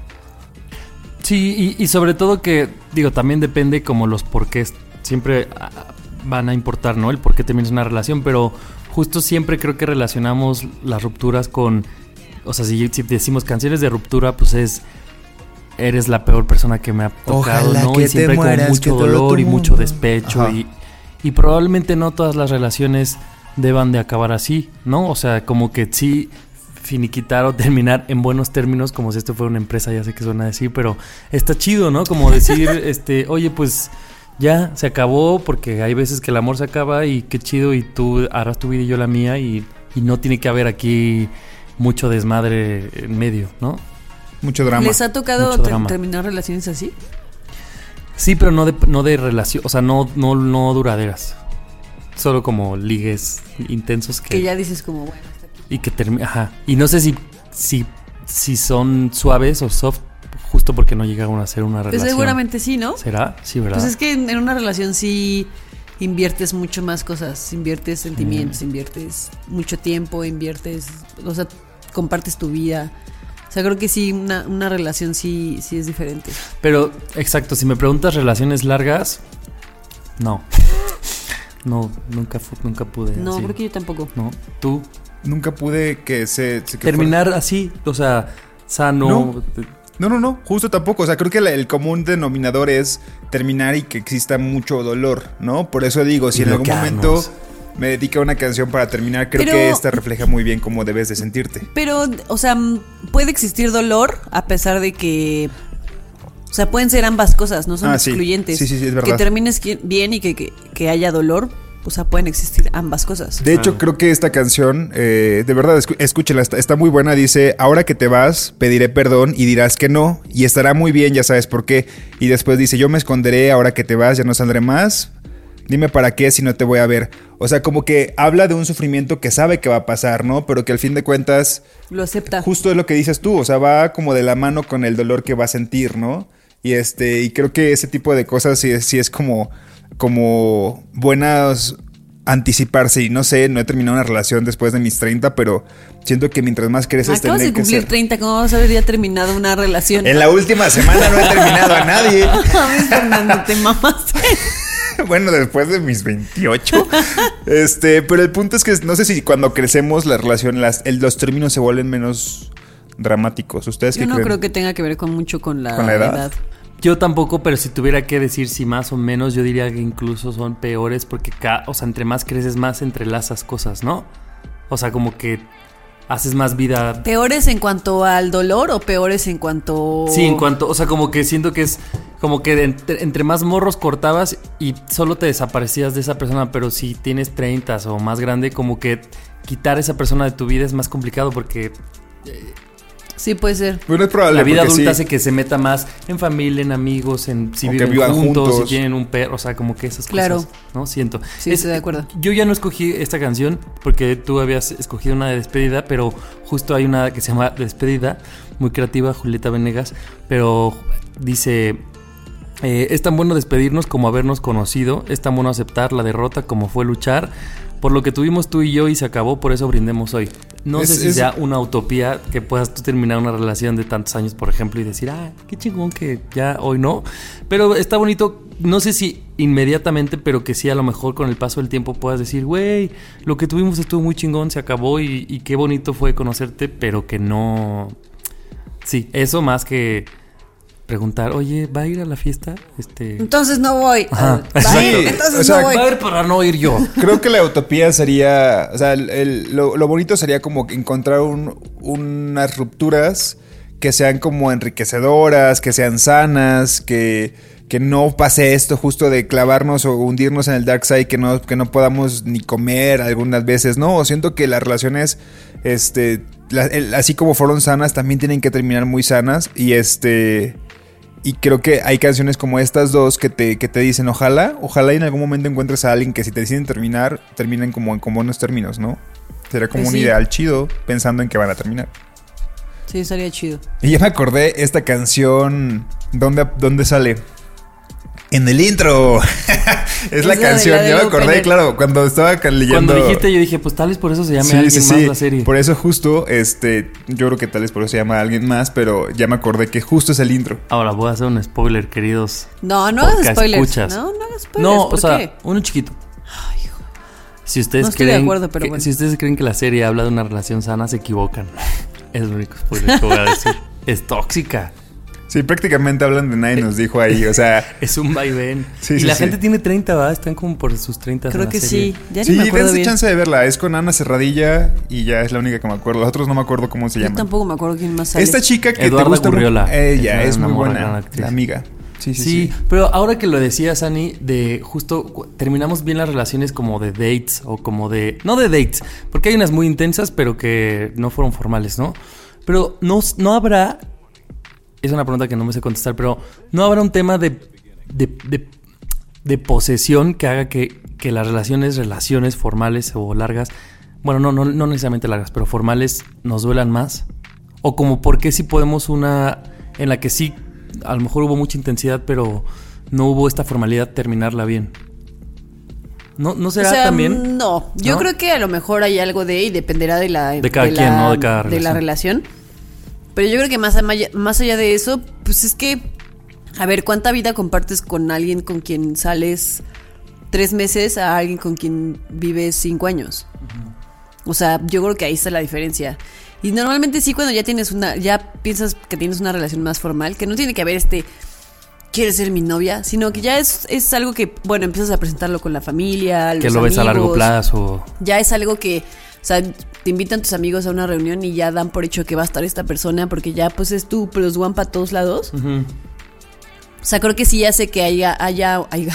Sí, y, y sobre todo que, digo, también depende como los porqués. Siempre van a importar, ¿no? El por qué terminas una relación, pero justo siempre creo que relacionamos las rupturas con... O sea, si, si decimos canciones de ruptura, pues es... Eres la peor persona que me ha tocado, Ojalá ¿no? que Y siempre te hay mueras, como mucho que dolor y todo mucho despecho. Y, y probablemente no todas las relaciones deban de acabar así, ¿no? O sea, como que sí... finiquitar o terminar en buenos términos, como si esto fuera una empresa, ya sé que suena así, pero está chido, ¿no? Como decir, este, oye, pues ya se acabó, porque hay veces que el amor se acaba y qué chido, y tú harás tu vida y yo la mía, y, y no tiene que haber aquí mucho desmadre en medio, ¿no? Mucho drama. ¿Les ha tocado Mucho ter- drama. terminar relaciones así? Sí, pero no de, no de relación, o sea, no, no, no duraderas. Solo como ligues intensos que, Que ya dices como, bueno, hasta aquí. y que termina, ajá. Y no sé si, si, si son suaves o soft, justo porque no llegaron a ser una Pues relación. seguramente sí, ¿no? ¿Será? Sí, ¿verdad? Pues es que en, en una relación sí inviertes mucho más cosas, inviertes sentimientos, Mm. inviertes mucho tiempo, inviertes, o sea, compartes tu vida. O sea, creo que sí, una, una relación sí, sí es diferente. Pero, exacto, si me preguntas relaciones largas, no. No, nunca, fu- nunca pude. No, así. creo que yo tampoco. No, tú. Nunca pude que se... que Terminar fuera- así, o sea, sano. No. No, no, no, justo tampoco. O sea, creo que la- el común denominador es terminar y que exista mucho dolor, ¿no? Por eso digo, si Y en algún bloquearnos. momento me dedica una canción para terminar, creo Pero- que esta refleja muy bien cómo debes de sentirte. Pero, o sea, m- puede existir dolor a pesar de que... O sea, pueden ser ambas cosas, no son Ah, sí. excluyentes. Sí, sí, sí, es verdad. Que termines qui- bien y que, que, que haya dolor, o sea, pueden existir ambas cosas. De hecho, creo que esta canción, eh, de verdad, escu- escúchenla, está, está muy buena. Dice, ahora que te vas, pediré perdón y dirás que no. Y estará muy bien, ya sabes por qué. Y después dice, yo me esconderé, ahora que te vas, ya no saldré más. Dime para qué si no te voy a ver. O sea, como que habla de un sufrimiento que sabe que va a pasar, ¿no? Pero que al fin de cuentas, Lo acepta. justo es lo que dices tú. O sea, va como de la mano con el dolor que va a sentir, ¿no? Y este, y creo que ese tipo de cosas sí es, sí es como, como buenas anticiparse. Y no sé, no he terminado una relación después de mis treinta, pero siento que mientras más creces Acabas de tendría que cumplir ser. treinta, ¿cómo vas a haber ya terminado una relación? En la última semana no he terminado a nadie. A ver, Fernando, te mamaste. Bueno, después de mis veintiocho. Este, pero el punto es que no sé si cuando crecemos la relación, las, el- los términos se vuelven menos dramáticos. ¿Ustedes Yo qué no creen? creo que tenga que ver con mucho con la, ¿Con la edad? edad. Yo tampoco, pero si tuviera que decir si más o menos, yo diría que incluso son peores porque, ca- o sea, entre más creces, más entrelazas cosas, ¿no? O sea, como que haces más vida. ¿Peores en cuanto al dolor o peores en cuanto...? Sí, en cuanto, o sea, como que siento que es como que entre, entre más morros cortabas y solo te desaparecías de esa persona, pero si tienes treinta o más grande, como que quitar a esa persona de tu vida es más complicado porque Sí, puede ser. Bueno, es probable. la vida porque adulta sí. hace que se meta más en familia, en amigos, en si O que viven vivan juntos, juntos. si tienen un perro, o sea, como que esas Claro. cosas, ¿no? Siento. Sí, estoy de acuerdo. Yo ya no escogí esta canción porque tú habías escogido una de despedida, pero justo hay una que se llama Despedida, muy creativa, Julieta Venegas, pero dice... Eh, es tan bueno despedirnos como habernos conocido, es tan bueno aceptar la derrota como fue luchar por lo que tuvimos tú y yo y se acabó, por eso brindemos hoy. No Es- sé si es- sea una utopía que puedas tú terminar una relación de tantos años, por ejemplo, y decir, ah, qué chingón que ya hoy no, pero está bonito, no sé si inmediatamente, pero que sí a lo mejor con el paso del tiempo puedas decir, güey, lo que tuvimos estuvo muy chingón, se acabó y, y qué bonito fue conocerte, pero que no... Sí, eso más que... preguntar, oye, ¿va a ir a la fiesta? Este... Entonces no voy. Ajá. ¿Va a ir? Sí, Entonces o sea, no voy. Va a ir para no ir yo. Creo que la utopía sería, o sea, el, el- lo, lo bonito sería como encontrar un- unas rupturas que sean como enriquecedoras, que sean sanas, que, que no pase esto justo de clavarnos o hundirnos en el dark side, que no, que no podamos ni comer algunas veces, ¿no? Siento que las relaciones, este, la- el- así como fueron sanas, también tienen que terminar muy sanas y este... Y creo que hay canciones como estas dos que te, que te dicen, ojalá, ojalá y en algún momento encuentres a alguien que si te deciden terminar, terminen como en como buenos términos, ¿no? Sería como Pues un sí. ideal chido pensando en que van a terminar. Sí, estaría chido. Y ya me acordé, esta canción, ¿dónde, dónde sale? En el intro. es, Es la la de- canción, la del ya me acordé, opener. claro, cuando estaba ca- leyendo... Cuando dijiste, yo dije, pues tal vez por eso se llame Sí, alguien sí, más sí. la serie. Por eso justo, este, yo creo que tal vez por eso se llama alguien más, pero ya me acordé que justo es el intro. Ahora voy a hacer un spoiler, queridos. No, no hagas podcast spoilers. escuchas. No, no hagas spoilers. No, ¿Por o sea, qué? uno chiquito. Si ustedes No estoy de creen acuerdo, pero que, bueno. si ustedes creen que la serie habla de una relación sana, se equivocan. Es lo único spoiler que voy a decir. Es tóxica. Sí, prácticamente hablan de nadie nos dijo ahí, o sea... Es un vaivén. Sí, y sí, la sí. gente tiene treinta, ¿va? Están como por sus treinta. Creo en la que serie. sí. Ya Sí, ni me acuerdo dense bien. chance de verla. Es con Ana Serradilla y ya es la única que me acuerdo. Los otros no me acuerdo cómo se Yo llaman. tampoco me acuerdo quién más sale. Esta chica que Eduarda te gusta mu- Gurriola. Ella Es es, una muy morra, buena, gran actriz. la amiga. Sí, sí, Sí, sí. pero ahora que lo decías, Ani, de justo cu- terminamos bien las relaciones como de dates o como de... No de dates, porque hay unas muy intensas, pero que no fueron formales, ¿no? Pero no, no habrá... Es una pregunta que no me sé contestar, pero no habrá un tema de, de, de, de posesión que haga que, que las relaciones, relaciones formales o largas, bueno, no, no, no necesariamente largas, pero formales nos duelan más. O como por qué si podemos una en la que sí, a lo mejor hubo mucha intensidad, pero no hubo esta formalidad, terminarla bien. ¿No, no será O sea, también? No, yo ¿No? creo que a lo mejor hay algo de y dependerá de la De cada la- quien, ¿no? De cada de la relación. Pero yo creo que más, ama- más allá de eso, pues es que, a ver, ¿cuánta vida compartes con alguien con quien sales tres meses a alguien con quien vives cinco años? O sea, yo creo que ahí está la diferencia. Y normalmente sí, cuando ya tienes una, ya piensas que tienes una relación más formal, que no tiene que haber este, ¿quieres ser mi novia? Sino que ya es, es algo que, bueno, empiezas a presentarlo con la familia, los Que lo ves a largo amigos. plazo. Ya es algo que, o sea, te invitan tus amigos a una reunión y ya dan por hecho que va a estar esta persona porque ya pues es tu plus one para todos lados. Ujú. O sea, creo que sí hace que haya, haya, haya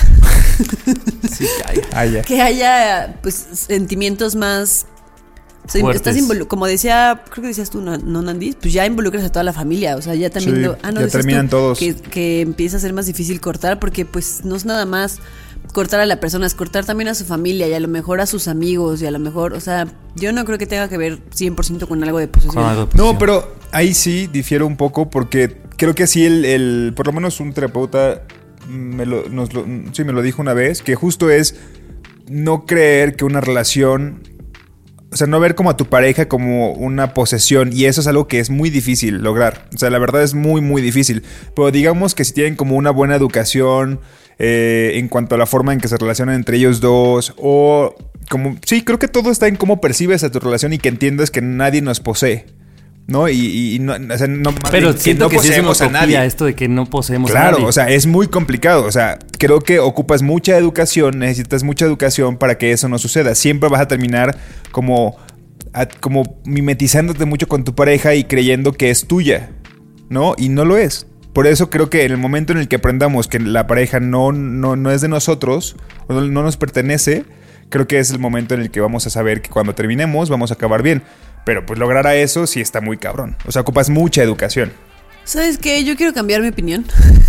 Sí, ay. Ah, ya. que haya pues sentimientos más... O sea, Fuertes. estás involu- como decía, creo que decías tú, no, no Nandis, pues ya involucras a toda la familia, o sea, ya también Sí, lo- ah, no, ya decías terminan tú, todos. que, que empieza a ser más difícil cortar porque pues no es nada más cortar a la persona, es cortar también a su familia y a lo mejor a sus amigos y a lo mejor, o sea, yo no creo que tenga que ver cien por ciento con algo de posesión. Con algo de No, posesión. pero ahí sí difiero un poco porque creo que sí el, el por lo menos un terapeuta me lo, nos lo, sí me lo dijo una vez, que justo es no creer que una relación, o sea, no ver como a tu pareja como una posesión, y eso es algo que es muy difícil lograr. O sea, la verdad es muy, muy difícil. Pero digamos que si tienen como una buena educación eh, en cuanto a la forma en que se relacionan entre ellos dos, o como, sí, creo que todo está en cómo percibes a tu relación y que entiendas que nadie nos posee, ¿no? Y, y- y no, o sea, no, más Pero bien, siento no que sí es una poseemos a utopía nadie. esto de que no poseemos a Claro, nadie. o sea, es muy complicado. O sea, creo que ocupas mucha educación, necesitas mucha educación para que eso no suceda. Siempre vas a terminar como, a- como mimetizándote mucho con tu pareja y creyendo que es tuya, ¿no? Y no lo es. Por eso creo que en el momento en el que aprendamos que la pareja no, no, no es de nosotros, o no, no nos pertenece, creo que es el momento en el que vamos a saber que cuando terminemos vamos a acabar bien. Pero pues lograr a eso sí está muy cabrón. O sea, ocupas mucha educación. ¿Sabes qué? Yo quiero cambiar mi opinión.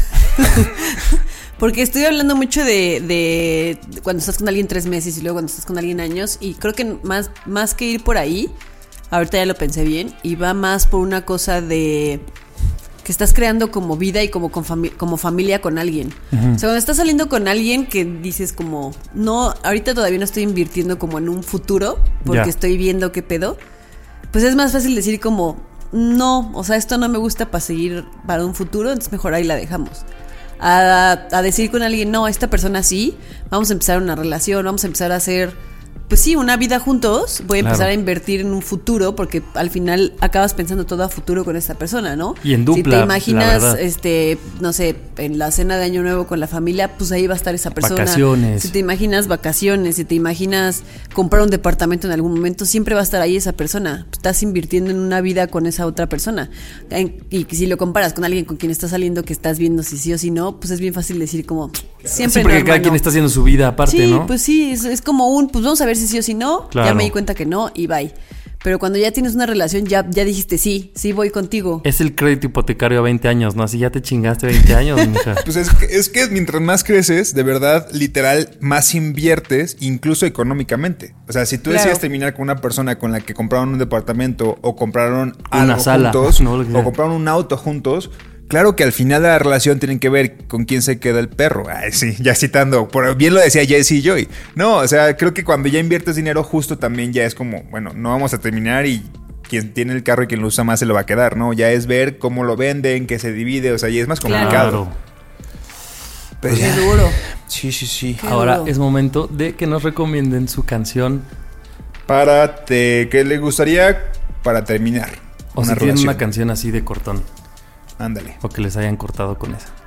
Porque estoy hablando mucho de, de cuando estás con alguien tres meses y luego cuando estás con alguien años. Y creo que más, más que ir por ahí, ahorita ya lo pensé bien, y va más por una cosa de que estás creando como vida y como, con fami- como familia con alguien. O sea, cuando estás saliendo con alguien que dices como, no, ahorita todavía no estoy invirtiendo como en un futuro porque Ya. estoy viendo qué pedo. Pues es más fácil decir como, no, o sea, esto no me gusta para seguir para un futuro, entonces mejor ahí la dejamos. A, a decir con alguien, no, esta persona sí, vamos a empezar una relación, vamos a empezar a hacer pues sí, una vida juntos, voy a Claro. empezar a invertir en un futuro, porque al final acabas pensando todo a futuro con esta persona, ¿no? Y en Si dupla, te imaginas, la verdad. este, no sé, en la cena de Año Nuevo con la familia, pues ahí va a estar esa persona. Vacaciones. Si te imaginas vacaciones, si te imaginas comprar un departamento en algún momento, siempre va a estar ahí esa persona. Estás invirtiendo en una vida con esa otra persona. En- y si lo comparas con alguien con quien estás saliendo, que estás viendo si sí o si no, pues es bien fácil decir como, siempre Sí, porque no, cada hermano. quien está haciendo su vida aparte, Sí, ¿no? pues sí, es, es como un, pues vamos a ver si sí o si no. Claro. Ya me di cuenta que no y bye. Pero cuando ya tienes una relación, ya, ya dijiste sí, sí voy contigo. Es el crédito hipotecario a veinte años, ¿no? Así ya te chingaste veinte años, mija. Pues es que, es que mientras más creces, de verdad, literal, más inviertes, incluso económicamente. O sea, si tú Claro. decides terminar con una persona con la que compraron un departamento o compraron Una algo sala, juntos, no, lo que sea. o compraron un auto juntos, claro que al final de la relación tienen que ver con quién se queda el perro. Ay, sí, ya citando, por bien lo decía Jesse Joy. No, o sea, creo que cuando ya inviertes dinero justo también ya es como, bueno, no vamos a terminar y quien tiene el carro y quien lo usa más se lo va a quedar, ¿no? Ya es ver cómo lo venden, qué se divide, o sea, ya es más complicado. Claro. Pero Qué ya- duro. Sí, sí, sí. Qué Ahora duro. es momento de que nos recomienden su canción. Para te, ¿qué le gustaría para terminar? O si tienen una canción así de cortón. Ándale. O que les hayan cortado con esa.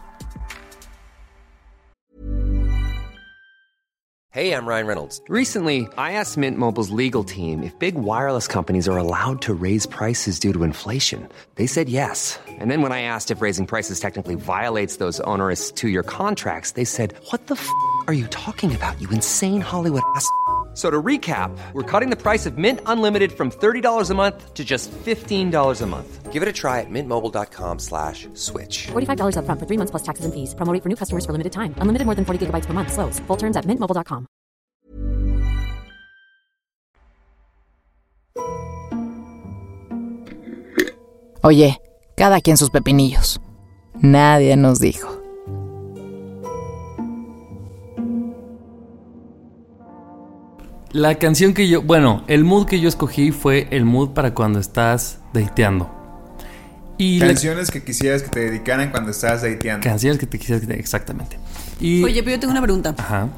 Hey, I'm Ryan Reynolds. Recently, I asked Mint Mobile's legal team if big wireless companies are allowed to raise prices due to inflation. They said yes. And then when I asked if raising prices technically violates those onerous two-year contracts, they said, "What the f*** are you talking about, you insane Hollywood ass?" So to recap, we're cutting the price of Mint Unlimited from thirty dollars a month to just fifteen dollars a month. Give it a try at mintmobile.com slash switch. forty-five dollars upfront for three months plus taxes and fees. Promo rate for new customers for limited time. Unlimited more than forty gigabytes per month. Slows full terms at mint mobile dot com. Oye, cada quien sus pepinillos. Nadie nos dijo. La canción que yo... Bueno, el mood que yo escogí fue el mood para cuando estás dateando. Y la- Canciones que quisieras que te dedicaran cuando estás dateando. canciones que te quisieras que te- Exactamente. Y... Oye, pero yo tengo una pregunta. Ajá.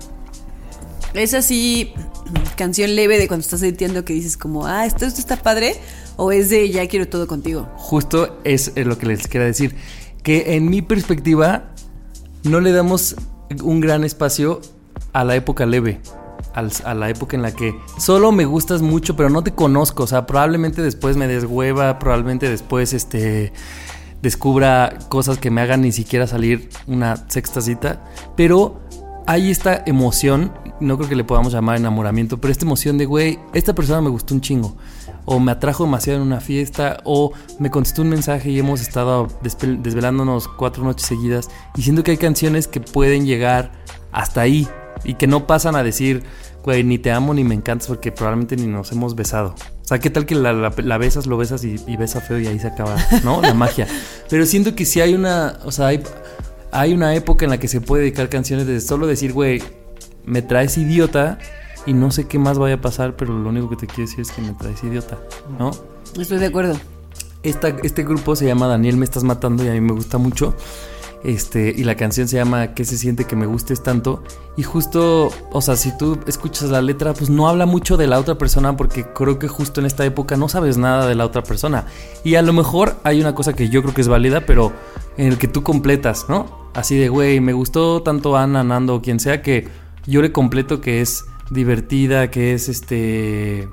¿Es así canción leve de cuando estás editando que dices como, ah, esto, esto está padre? ¿O es de ya quiero todo contigo? Justo es eh, lo que les quiero decir. Que en mi perspectiva no le damos un gran espacio a la época leve. Al- A la época en la que solo me gustas mucho, pero no te conozco. O sea, probablemente después me deshueva, probablemente después este descubra cosas que me hagan ni siquiera salir una sexta cita. Pero hay esta emoción, no creo que le podamos llamar enamoramiento, pero esta emoción de, güey, esta persona me gustó un chingo. O me atrajo demasiado en una fiesta, o me contestó un mensaje y hemos estado despe- desvelándonos cuatro noches seguidas. Y siento que hay canciones que pueden llegar hasta ahí y que no pasan a decir, güey, ni te amo ni me encantas porque probablemente ni nos hemos besado. O sea, ¿qué tal que la, la- la besas, lo besas y, y besa feo y ahí se acaba, ¿no? La magia. Pero siento que sí hay una, o sea, hay, hay una época en la que se puede dedicar canciones de solo decir, güey, me traes idiota y no sé qué más vaya a pasar, pero lo único que te quiero decir es que me traes idiota, ¿no? Estoy de acuerdo. Esta, este grupo se llama Daniel Me Estás Matando y a mí me gusta mucho. Este, y la canción se llama ¿Qué se siente que me gustes tanto? Y justo, o sea, si tú escuchas la letra, pues no habla mucho de la otra persona, porque creo que justo en esta época no sabes nada de la otra persona. Y a lo mejor hay una cosa que yo creo que es válida, pero en el que tú completas, ¿no? Así de, güey, me gustó tanto Ana, Nando o quien sea, que yo le completo que es divertida, que es este...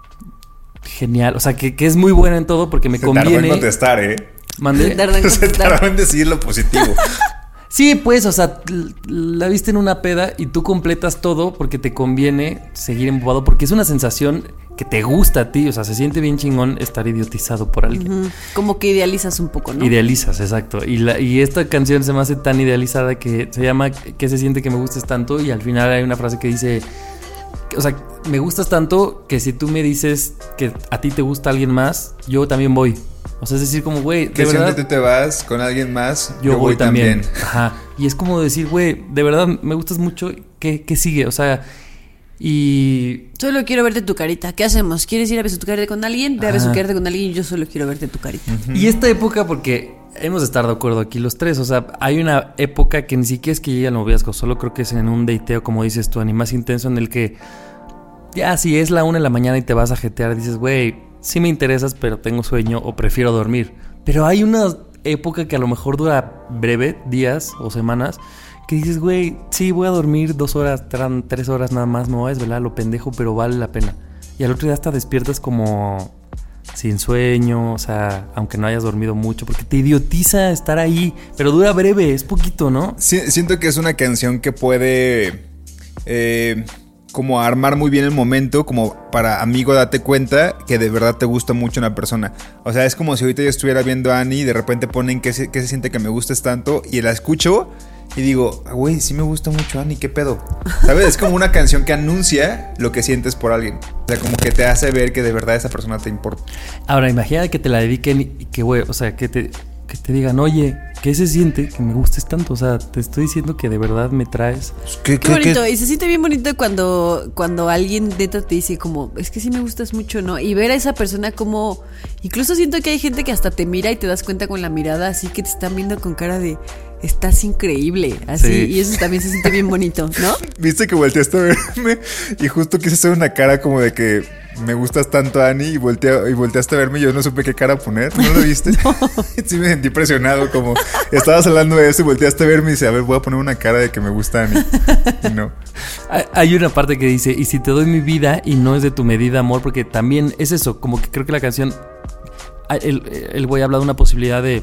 genial, o sea, que, que es muy buena en todo porque me Se tardó en conviene. contestar, ¿eh? ¿Mandé? Tardó en Se contestar. tardó en decir lo positivo. Sí, pues, o sea, l- la viste en una peda y tú completas todo porque te conviene seguir embobado, porque es una sensación que te gusta a ti, o sea, se siente bien chingón estar idiotizado por alguien. Ujú. Como que idealizas un poco, ¿no? Idealizas, exacto. Y, la, y esta canción se me hace tan idealizada que se llama ¿Qué se siente que me gustes tanto? Y al final hay una frase que dice, o sea, me gustas tanto que si tú me dices que a ti te gusta alguien más, yo también voy. O sea, es decir, como, güey, Que de siempre verdad, tú te vas con alguien más, yo, voy, también. Ajá. Y es como decir, güey, de verdad me gustas mucho, ¿qué, qué sigue? O sea, y... Solo quiero verte tu carita. ¿Qué hacemos? ¿Quieres ir a besuquearte con alguien? Ve a Ajá. besuquearte con alguien y yo solo quiero verte tu carita. Y esta época, porque hemos de estar de acuerdo aquí los tres, o sea, hay una época que ni siquiera es que llegue al noviazgo, solo creo que es en un dateo, como dices tú, ni más intenso, en el que Ya, si es la una de la mañana y te vas a jetear, dices, güey, sí me interesas, pero tengo sueño o prefiero dormir. Pero hay una época que a lo mejor dura breve, días o semanas, que dices, güey, sí, voy a dormir dos horas, tres horas nada más, me voy a desvelar lo pendejo, pero vale la pena. Y al otro día hasta despiertas como sin sueño, o sea, aunque no hayas dormido mucho, porque te idiotiza estar ahí, pero dura breve, es poquito, ¿no? Sí, siento que es una canción que puede eh, como armar muy bien el momento, como para amigo date cuenta que de verdad te gusta mucho una persona. O sea, es como si ahorita yo estuviera viendo a Annie y de repente ponen que se, que se siente que me gustes tanto y la escucho y digo, güey, sí me gusta mucho Annie, ¿qué pedo? ¿Sabes? Es como una canción que anuncia lo que sientes por alguien. O sea, como que te hace ver que de verdad esa persona te importa. Ahora, imagina que te la dediquen y que, güey, o sea, que te, que te digan, oye, ¿qué se siente que me gustes tanto? O sea, te estoy diciendo que de verdad me traes. ¿Qué, qué, qué bonito, qué? Y se siente bien bonito cuando, cuando alguien neta te dice como, es que sí me gustas mucho, ¿no? Y ver a esa persona como, incluso siento que hay gente que hasta te mira y te das cuenta con la mirada, así que te están viendo con cara de, estás increíble, así, sí. Y eso también se siente bien bonito, ¿no? Viste que volteaste a verme y justo quise hacer una cara como de que me gustas tanto, Annie, y, voltea, y volteaste a verme y yo no supe qué cara poner, ¿no lo viste? No. Sí me sentí presionado, como estabas hablando de eso y volteaste a verme y dice, a ver, voy a poner una cara de que me gusta Annie. Y no. Hay una parte que dice, y si te doy mi vida y no es de tu medida, amor, porque también es eso, como que creo que la canción, el, el güey habla de una posibilidad de,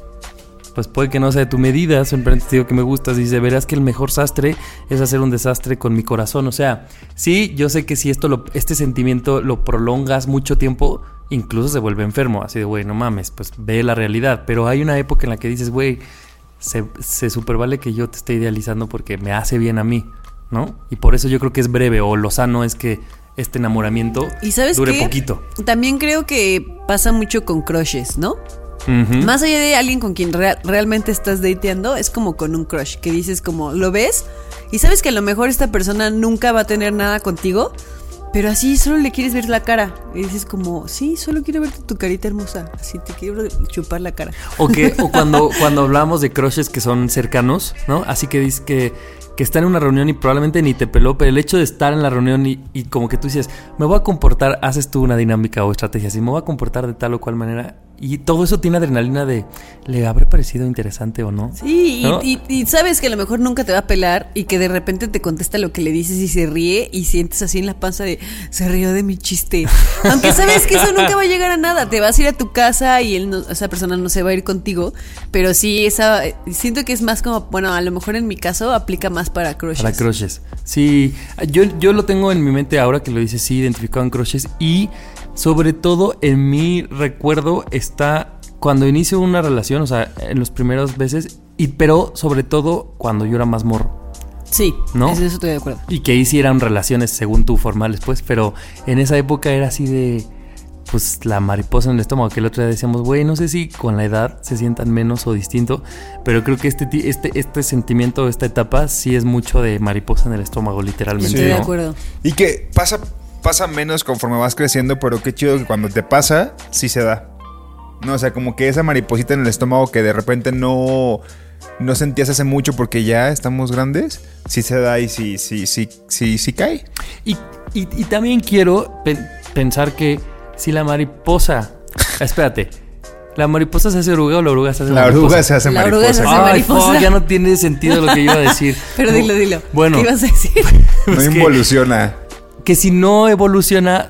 pues puede que no sea de tu medida, siempre te digo que me gustas. Dice, verás que el mejor sastre es hacer un desastre con mi corazón. O sea, sí, yo sé que si esto lo, este sentimiento lo prolongas mucho tiempo, incluso se vuelve enfermo. Así de, güey, no mames, pues ve la realidad. Pero hay una época en la que dices, güey, se, se super vale que yo te esté idealizando porque me hace bien a mí, ¿no? Y por eso yo creo que es breve, o lo sano es que este enamoramiento ¿Y sabes dure qué? poquito. También creo que pasa mucho con crushes, ¿no? Uh-huh. Más allá de alguien con quien real, realmente estás dateando, es como con un crush, que dices como, lo ves y sabes que a lo mejor esta persona nunca va a tener nada contigo, pero así solo le quieres ver la cara y dices como, sí, solo quiero verte tu carita hermosa, así te quiero chupar la cara. O que o cuando, cuando hablamos de crushes que son cercanos, ¿no? Así que dices que que está en una reunión y probablemente ni te peló, pero el hecho de estar en la reunión y, y como que tú dices, me voy a comportar, haces tú una dinámica o estrategia así, me voy a comportar de tal o cual manera, y todo eso tiene adrenalina de, ¿le habré parecido interesante o no? Sí, ¿no? y, y, y sabes que a lo mejor nunca te va a pelar y que de repente te contesta lo que le dices y se ríe y sientes así en la panza de, se rió de mi chiste. Aunque sabes que eso nunca va a llegar a nada, te vas a ir a tu casa y él no, esa persona no se va a ir contigo, pero sí, esa, siento que es más como, bueno, a lo mejor en mi caso aplica más para crushes. Para crushes. Sí, yo, yo lo tengo en mi mente ahora que lo dices, sí, identificado en crushes. Y sobre todo en mi recuerdo está cuando inicio una relación, o sea, en los primeros veces, y pero sobre todo cuando yo era más morro. Sí, ¿no? Eso estoy de acuerdo. Y que ahí sí eran relaciones según tú formales, pues, pero en esa época era así de, pues, la mariposa en el estómago, que el otro día decíamos, güey, no sé si con la edad se sientan menos o distinto, pero creo que este, este, este sentimiento, esta etapa, sí es mucho de mariposa en el estómago, literalmente. Estoy ¿no? de acuerdo. Y que pasa, pasa menos conforme vas creciendo, pero qué chido que cuando te pasa, sí se da. No, o sea, como que esa mariposita en el estómago que de repente no, no sentías hace mucho porque ya estamos grandes, sí se da y sí, sí, sí, sí, sí cae. Y, y, y también quiero pe- pensar que si la mariposa... Espérate. ¿La mariposa se hace oruga o la oruga se hace la mariposa? La oruga se hace la mariposa. Oruga se hace Ay, mariposa. fuck, ya no tiene sentido lo que iba a decir. Pero dilo, dilo. Bueno. ¿Qué ibas a decir? No Es involuciona. Que, que si no evoluciona,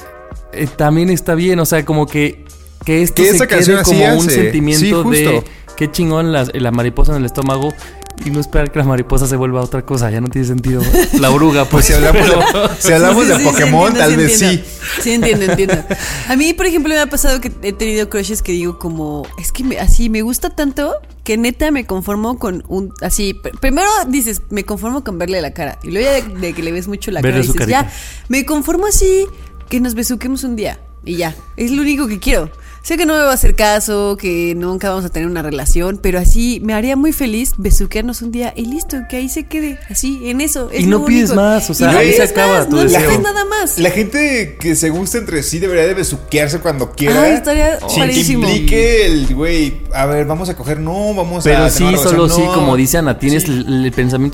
eh, también está bien. O sea, como que, que esto que se quede como un hace. sentimiento sí, de qué chingón la, la mariposa en el estómago. Y no esperar que la mariposa se vuelva otra cosa, ya no tiene sentido. La oruga, pues. Si hablamos, pero... de, si hablamos sí, sí, de sí, Pokémon, sí, entiendo, tal sí, vez entiendo. sí. Sí, entiendo, entiendo. A mí, por ejemplo, me ha pasado que he tenido crushes que digo como, es que me, así me gusta tanto que neta me conformo con un, así, pr- primero dices, me conformo con verle la cara. Y luego ya de, de que le ves mucho la Verle cara, su dices, carita. ya, me conformo así, que nos besuquemos un día. Y ya, es lo único que quiero. Sé que no me va a hacer caso, que nunca vamos a tener una relación, pero así me haría muy feliz besuquearnos un día y listo, que ahí se quede, así, en eso. Es y no lo pides único. más, o sea, y no ahí se pides acaba más, tu no deseo. necesitas nada más. La gente que se gusta entre sí debería de besuquearse cuando quiera. Ah, estaría sin padrísimo. que implique el, güey, a ver, vamos a coger, no, vamos Pero a... sí, tener una solo relación, sí, no. como dice Ana, tienes Sí. el, el pensamiento de,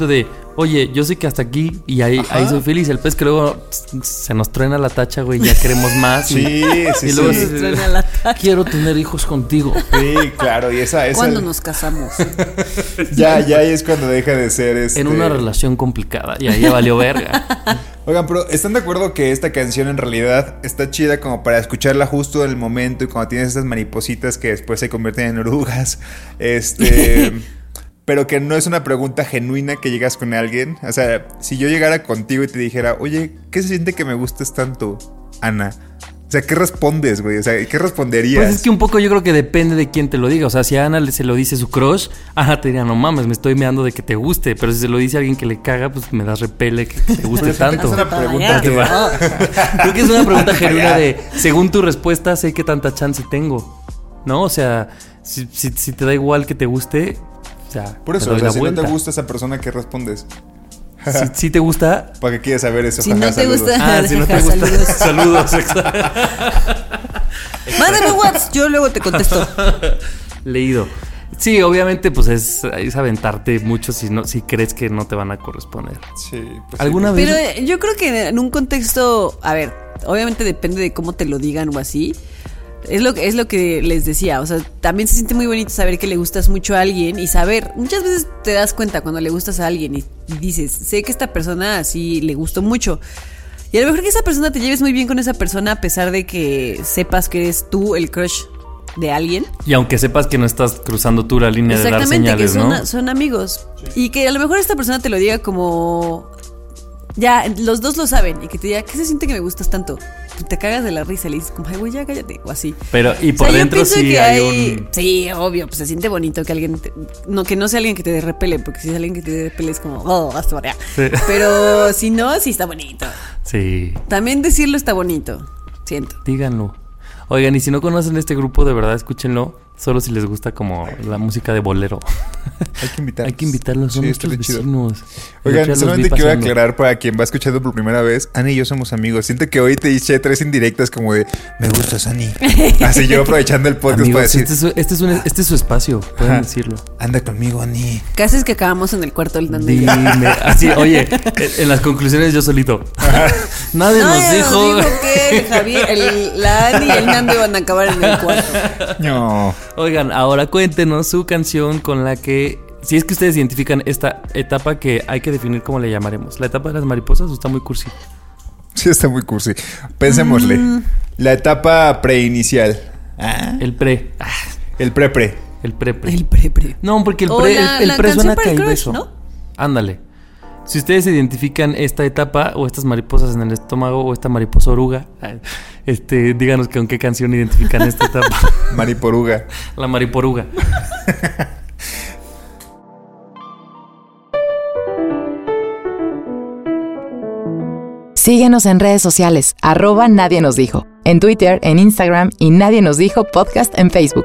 Oye, yo sé que hasta aquí y ahí, ahí soy feliz. El pez que luego se nos truena la tacha, güey, ya queremos más. Sí, y, sí, y luego sí. se truena la tacha. Quiero tener hijos contigo. Sí, claro, y esa... esa ¿Cuándo nos casamos? Ya, ya ahí es cuando deja de ser este... En una relación complicada, y ahí ya valió verga. Oigan, pero ¿están de acuerdo que esta canción en realidad está chida como para escucharla justo en el momento y cuando tienes estas maripositas que después se convierten en orugas? Este... Pero que no es una pregunta genuina que llegas con alguien. O sea, si yo llegara contigo y te dijera, oye, ¿qué se siente que me gustes tanto, Ana? O sea, ¿qué respondes, güey? O sea, ¿qué responderías? Pues es que un poco yo creo que depende de quién te lo diga. O sea, si a Ana se lo dice su crush, Ana te diría, no mames, me estoy meando de que te guste. Pero si se lo dice a alguien que le caga, pues me das repele que te guste tanto. Es una pregunta que va. Creo que es una pregunta genuina de, según tu respuesta, sé qué tanta chance tengo. ¿No? O sea, si, si, si te da igual que te guste... O sea, por eso, o sea, si vuelta. No te gusta esa persona, ¿qué respondes? Si, si te gusta... ¿Para qué quieres saber eso? Si Jaja, no te saludos. gusta... Ah, si no te gusta... Saludos. Saludos. Mándame WhatsApp, yo luego te contesto. Leído. Sí, obviamente, pues es, es aventarte mucho si no, si crees que no te van a corresponder. Sí. Pues ¿Alguna sí, vez? Pero yo creo que en un contexto... A ver, obviamente depende de cómo te lo digan o así... Es lo, es lo que les decía, o sea, también se siente muy bonito saber que le gustas mucho a alguien y saber, muchas veces te das cuenta cuando le gustas a alguien y, y dices, sé que esta persona así le gustó mucho. Y a lo mejor que esa persona te lleves muy bien con esa persona a pesar de que sepas que eres tú el crush de alguien. Y aunque sepas que no estás cruzando tú la línea de dar Exactamente, señales, que son, ¿no? son amigos. Sí. Y que a lo mejor esta persona te lo diga como... Ya, los dos lo saben y que te diga, ¿qué se siente que me gustas tanto? Te cagas de la risa y le dices, como, ay, güey, ya cállate, o así. Pero, y por o sea, dentro sí hay, hay un... Sí, obvio, pues se siente bonito que alguien... Te... No, que no sea alguien que te dé repele, porque si es alguien que te dé repele es como, oh, hasta para allá. Sí. Pero si no, sí está bonito. Sí. También decirlo está bonito, siento. Díganlo. Oigan, y si no conocen este grupo, de verdad, escúchenlo. Solo si les gusta como la música de bolero. Hay que invitarlos. Hay que invitarlos, son sí, nuestros vecinos. Oigan, solamente quiero aclarar para quien va escuchando por primera vez, Ani y yo somos amigos. Siento que hoy te hice tres indirectas como de, me gustas, Ani. Así yo aprovechando el podcast amigos, para decir. Este es, su, este, es un, este es su espacio, pueden Ajá. decirlo. Anda conmigo, Ani. Casi es que acabamos en el cuarto del Nando. Dime, así, oye, en las conclusiones yo solito. Nadie no, nos dijo. dijo que el Javier, el, la Ani y el Nando iban a acabar en el cuarto. No. Oigan, ahora cuéntenos su canción con la que, si es que ustedes identifican esta etapa que hay que definir cómo le llamaremos. ¿La etapa de las mariposas o está muy cursi? Sí, está muy cursi. Pensémosle. Mm. La etapa preinicial. ¿Ah? El pre. Ah. El pre-pre. El pre-pre. El pre-pre. No, porque el pre, la, el, el pre suena que hay beso. ¿No? Ándale. Si ustedes identifican esta etapa o estas mariposas en el estómago o esta mariposa oruga, este, díganos que con qué canción identifican esta etapa. Mariporuga. La mariporuga. Síguenos en redes sociales, arroba Nadie Nos Dijo, en Twitter, en Instagram y Nadie Nos Dijo Podcast en Facebook.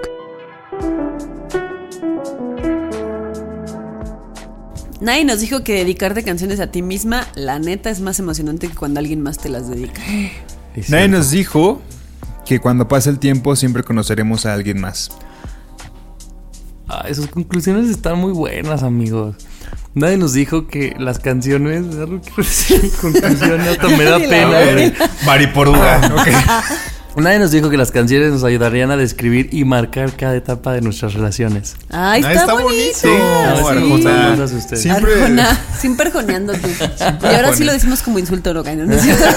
Nadie nos dijo que dedicarte canciones a ti misma, la neta, es más emocionante que cuando alguien más te las dedica. Nadie nos dijo que cuando pase el tiempo siempre conoceremos a alguien más. Ah, esas conclusiones están muy buenas, amigos. Nadie nos dijo que las canciones... conclusiones, hasta me da pena. Mariporuga. Okay. Nadie nos dijo que las canciones nos ayudarían a describir y marcar cada etapa de nuestras relaciones. Ay, está, está bonito. Sí, no, Arjona. Sí. Siempre... Arjona, siempre arjoneando tú. Siempre y ahora sí lo decimos como insulto, ¿no? ¿No es cierto?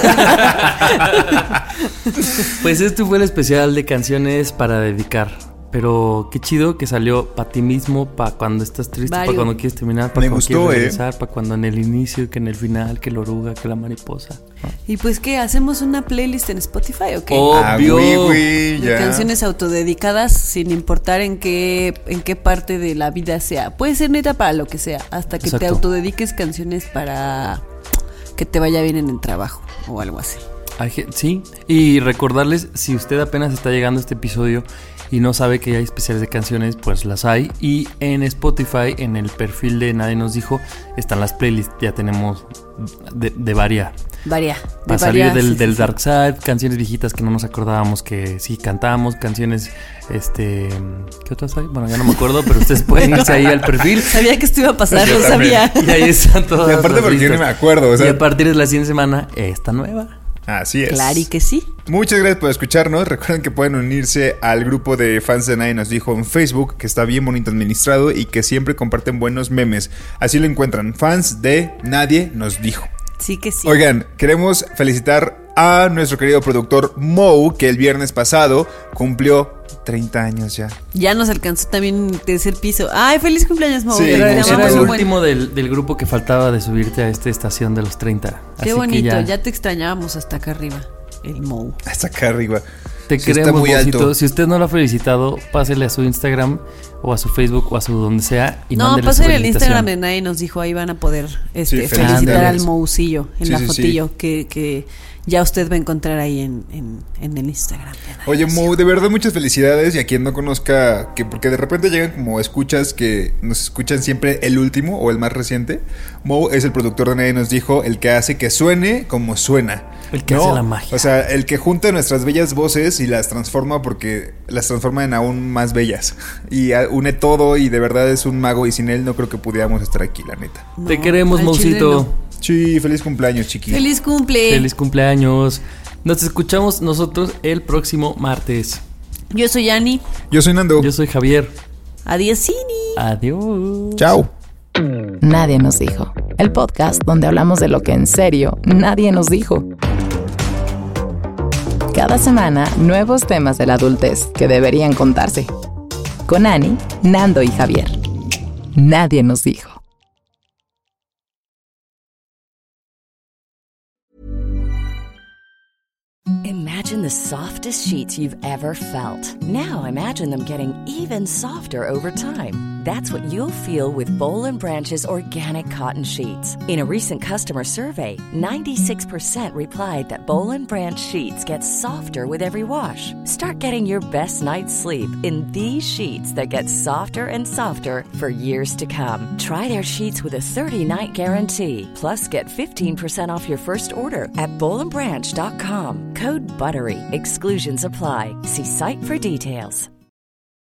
Pues este fue el especial de canciones para dedicar. Pero qué chido que salió para ti mismo, para cuando estás triste, para cuando quieres terminar, para cuando gustó, quieres regresar, eh. para cuando en el inicio, que en el final, que la oruga, que la mariposa. ¿No? Y pues, ¿qué? ¿Hacemos una playlist en Spotify o qué? Obvio. Ah, oui, oui, de canciones autodedicadas sin importar en qué, en qué parte de la vida sea. Puede ser neta para lo que sea, hasta que Exacto. te autodediques canciones para que te vaya bien en el trabajo o algo así. Sí, y recordarles, si usted apenas está llegando a este episodio y no sabe que hay especiales de canciones, pues las hay. Y en Spotify, en el perfil de Nadie Nos Dijo, están las playlists. Ya tenemos de, de varias. Varia. Para salir del, del dark side, canciones viejitas que no nos acordábamos que sí cantamos, canciones, este, ¿qué otras hay? Bueno, ya no me acuerdo, pero ustedes pueden irse ahí al perfil. Sabía que esto iba a pasar, lo sabía. Y ahí están todas. Y aparte porque yo no me acuerdo, o sea. Y a partir de la siguiente semana, esta nueva. Así es. Claro y que sí. Muchas gracias por escucharnos. Recuerden que pueden unirse al grupo de fans de Nadie Nos Dijo en Facebook, que está bien bonito administrado y que siempre comparten buenos memes. Así lo encuentran, fans de Nadie Nos Dijo. Sí que sí. Oigan, queremos felicitar a nuestro querido productor Mo, que el viernes pasado cumplió treinta años ya. Ya nos alcanzó también tercer piso. Ay, feliz cumpleaños, Mo. Sí, Era, Mo, era el buen. último del, del grupo que faltaba de subirte a esta estación de los treinta. Qué Así bonito, que ya, ya te extrañábamos hasta acá arriba. El Mo. Hasta acá arriba. te Sí, está queremos, muy Mocito. alto. Si usted no lo ha felicitado, pásele a su Instagram o a su Facebook o a su donde sea y No, mándele su pasen el felicitación. Instagram de Nadie Nos Dijo, ahí van a poder este, Sí, felicitar felicidades. al Mousillo en Sí, la sí, sí. fotillo que, que ya usted va a encontrar ahí en, en, en el Instagram. de Nadie Oye, Nos Mo, Dijo. de verdad muchas felicidades. Y a quien no conozca, que porque de repente llegan como escuchas que nos escuchan siempre el último o el más reciente. Mo es el productor de Nadie Nos Dijo, el que hace que suene como suena. El que hace la magia. O sea, el que junta nuestras bellas voces y las transforma porque las transforma en aún más bellas. Y a- une todo y de verdad es un mago y sin él no creo que pudiéramos estar aquí, la neta. Te No, queremos, al chile Moucito. no. Sí, feliz cumpleaños, chiqui. Feliz cumple. Feliz cumpleaños. Nos escuchamos nosotros el próximo martes. Yo soy Yani. Yo soy Nando. Yo soy Javier. Adiós, Cini. Adiós. Chao. Nadie nos dijo. El podcast donde hablamos de lo que en serio nadie nos dijo. Cada semana, nuevos temas de la adultez que deberían contarse. Con Ani, Nando y Javier. Nadie nos dijo. Imagine the softest sheets you've ever felt. Now imagine them getting even softer over time. That's what you'll feel with Boll and Branch's organic cotton sheets. In a recent customer survey, ninety-six percent replied that Boll and Branch sheets get softer with every wash. Start getting your best night's sleep in these sheets that get softer and softer for years to come. Try their sheets with a thirty-night guarantee. Plus, get fifteen percent off your first order at boll and branch dot com. Code BUTTERY. Exclusions apply. See site for details.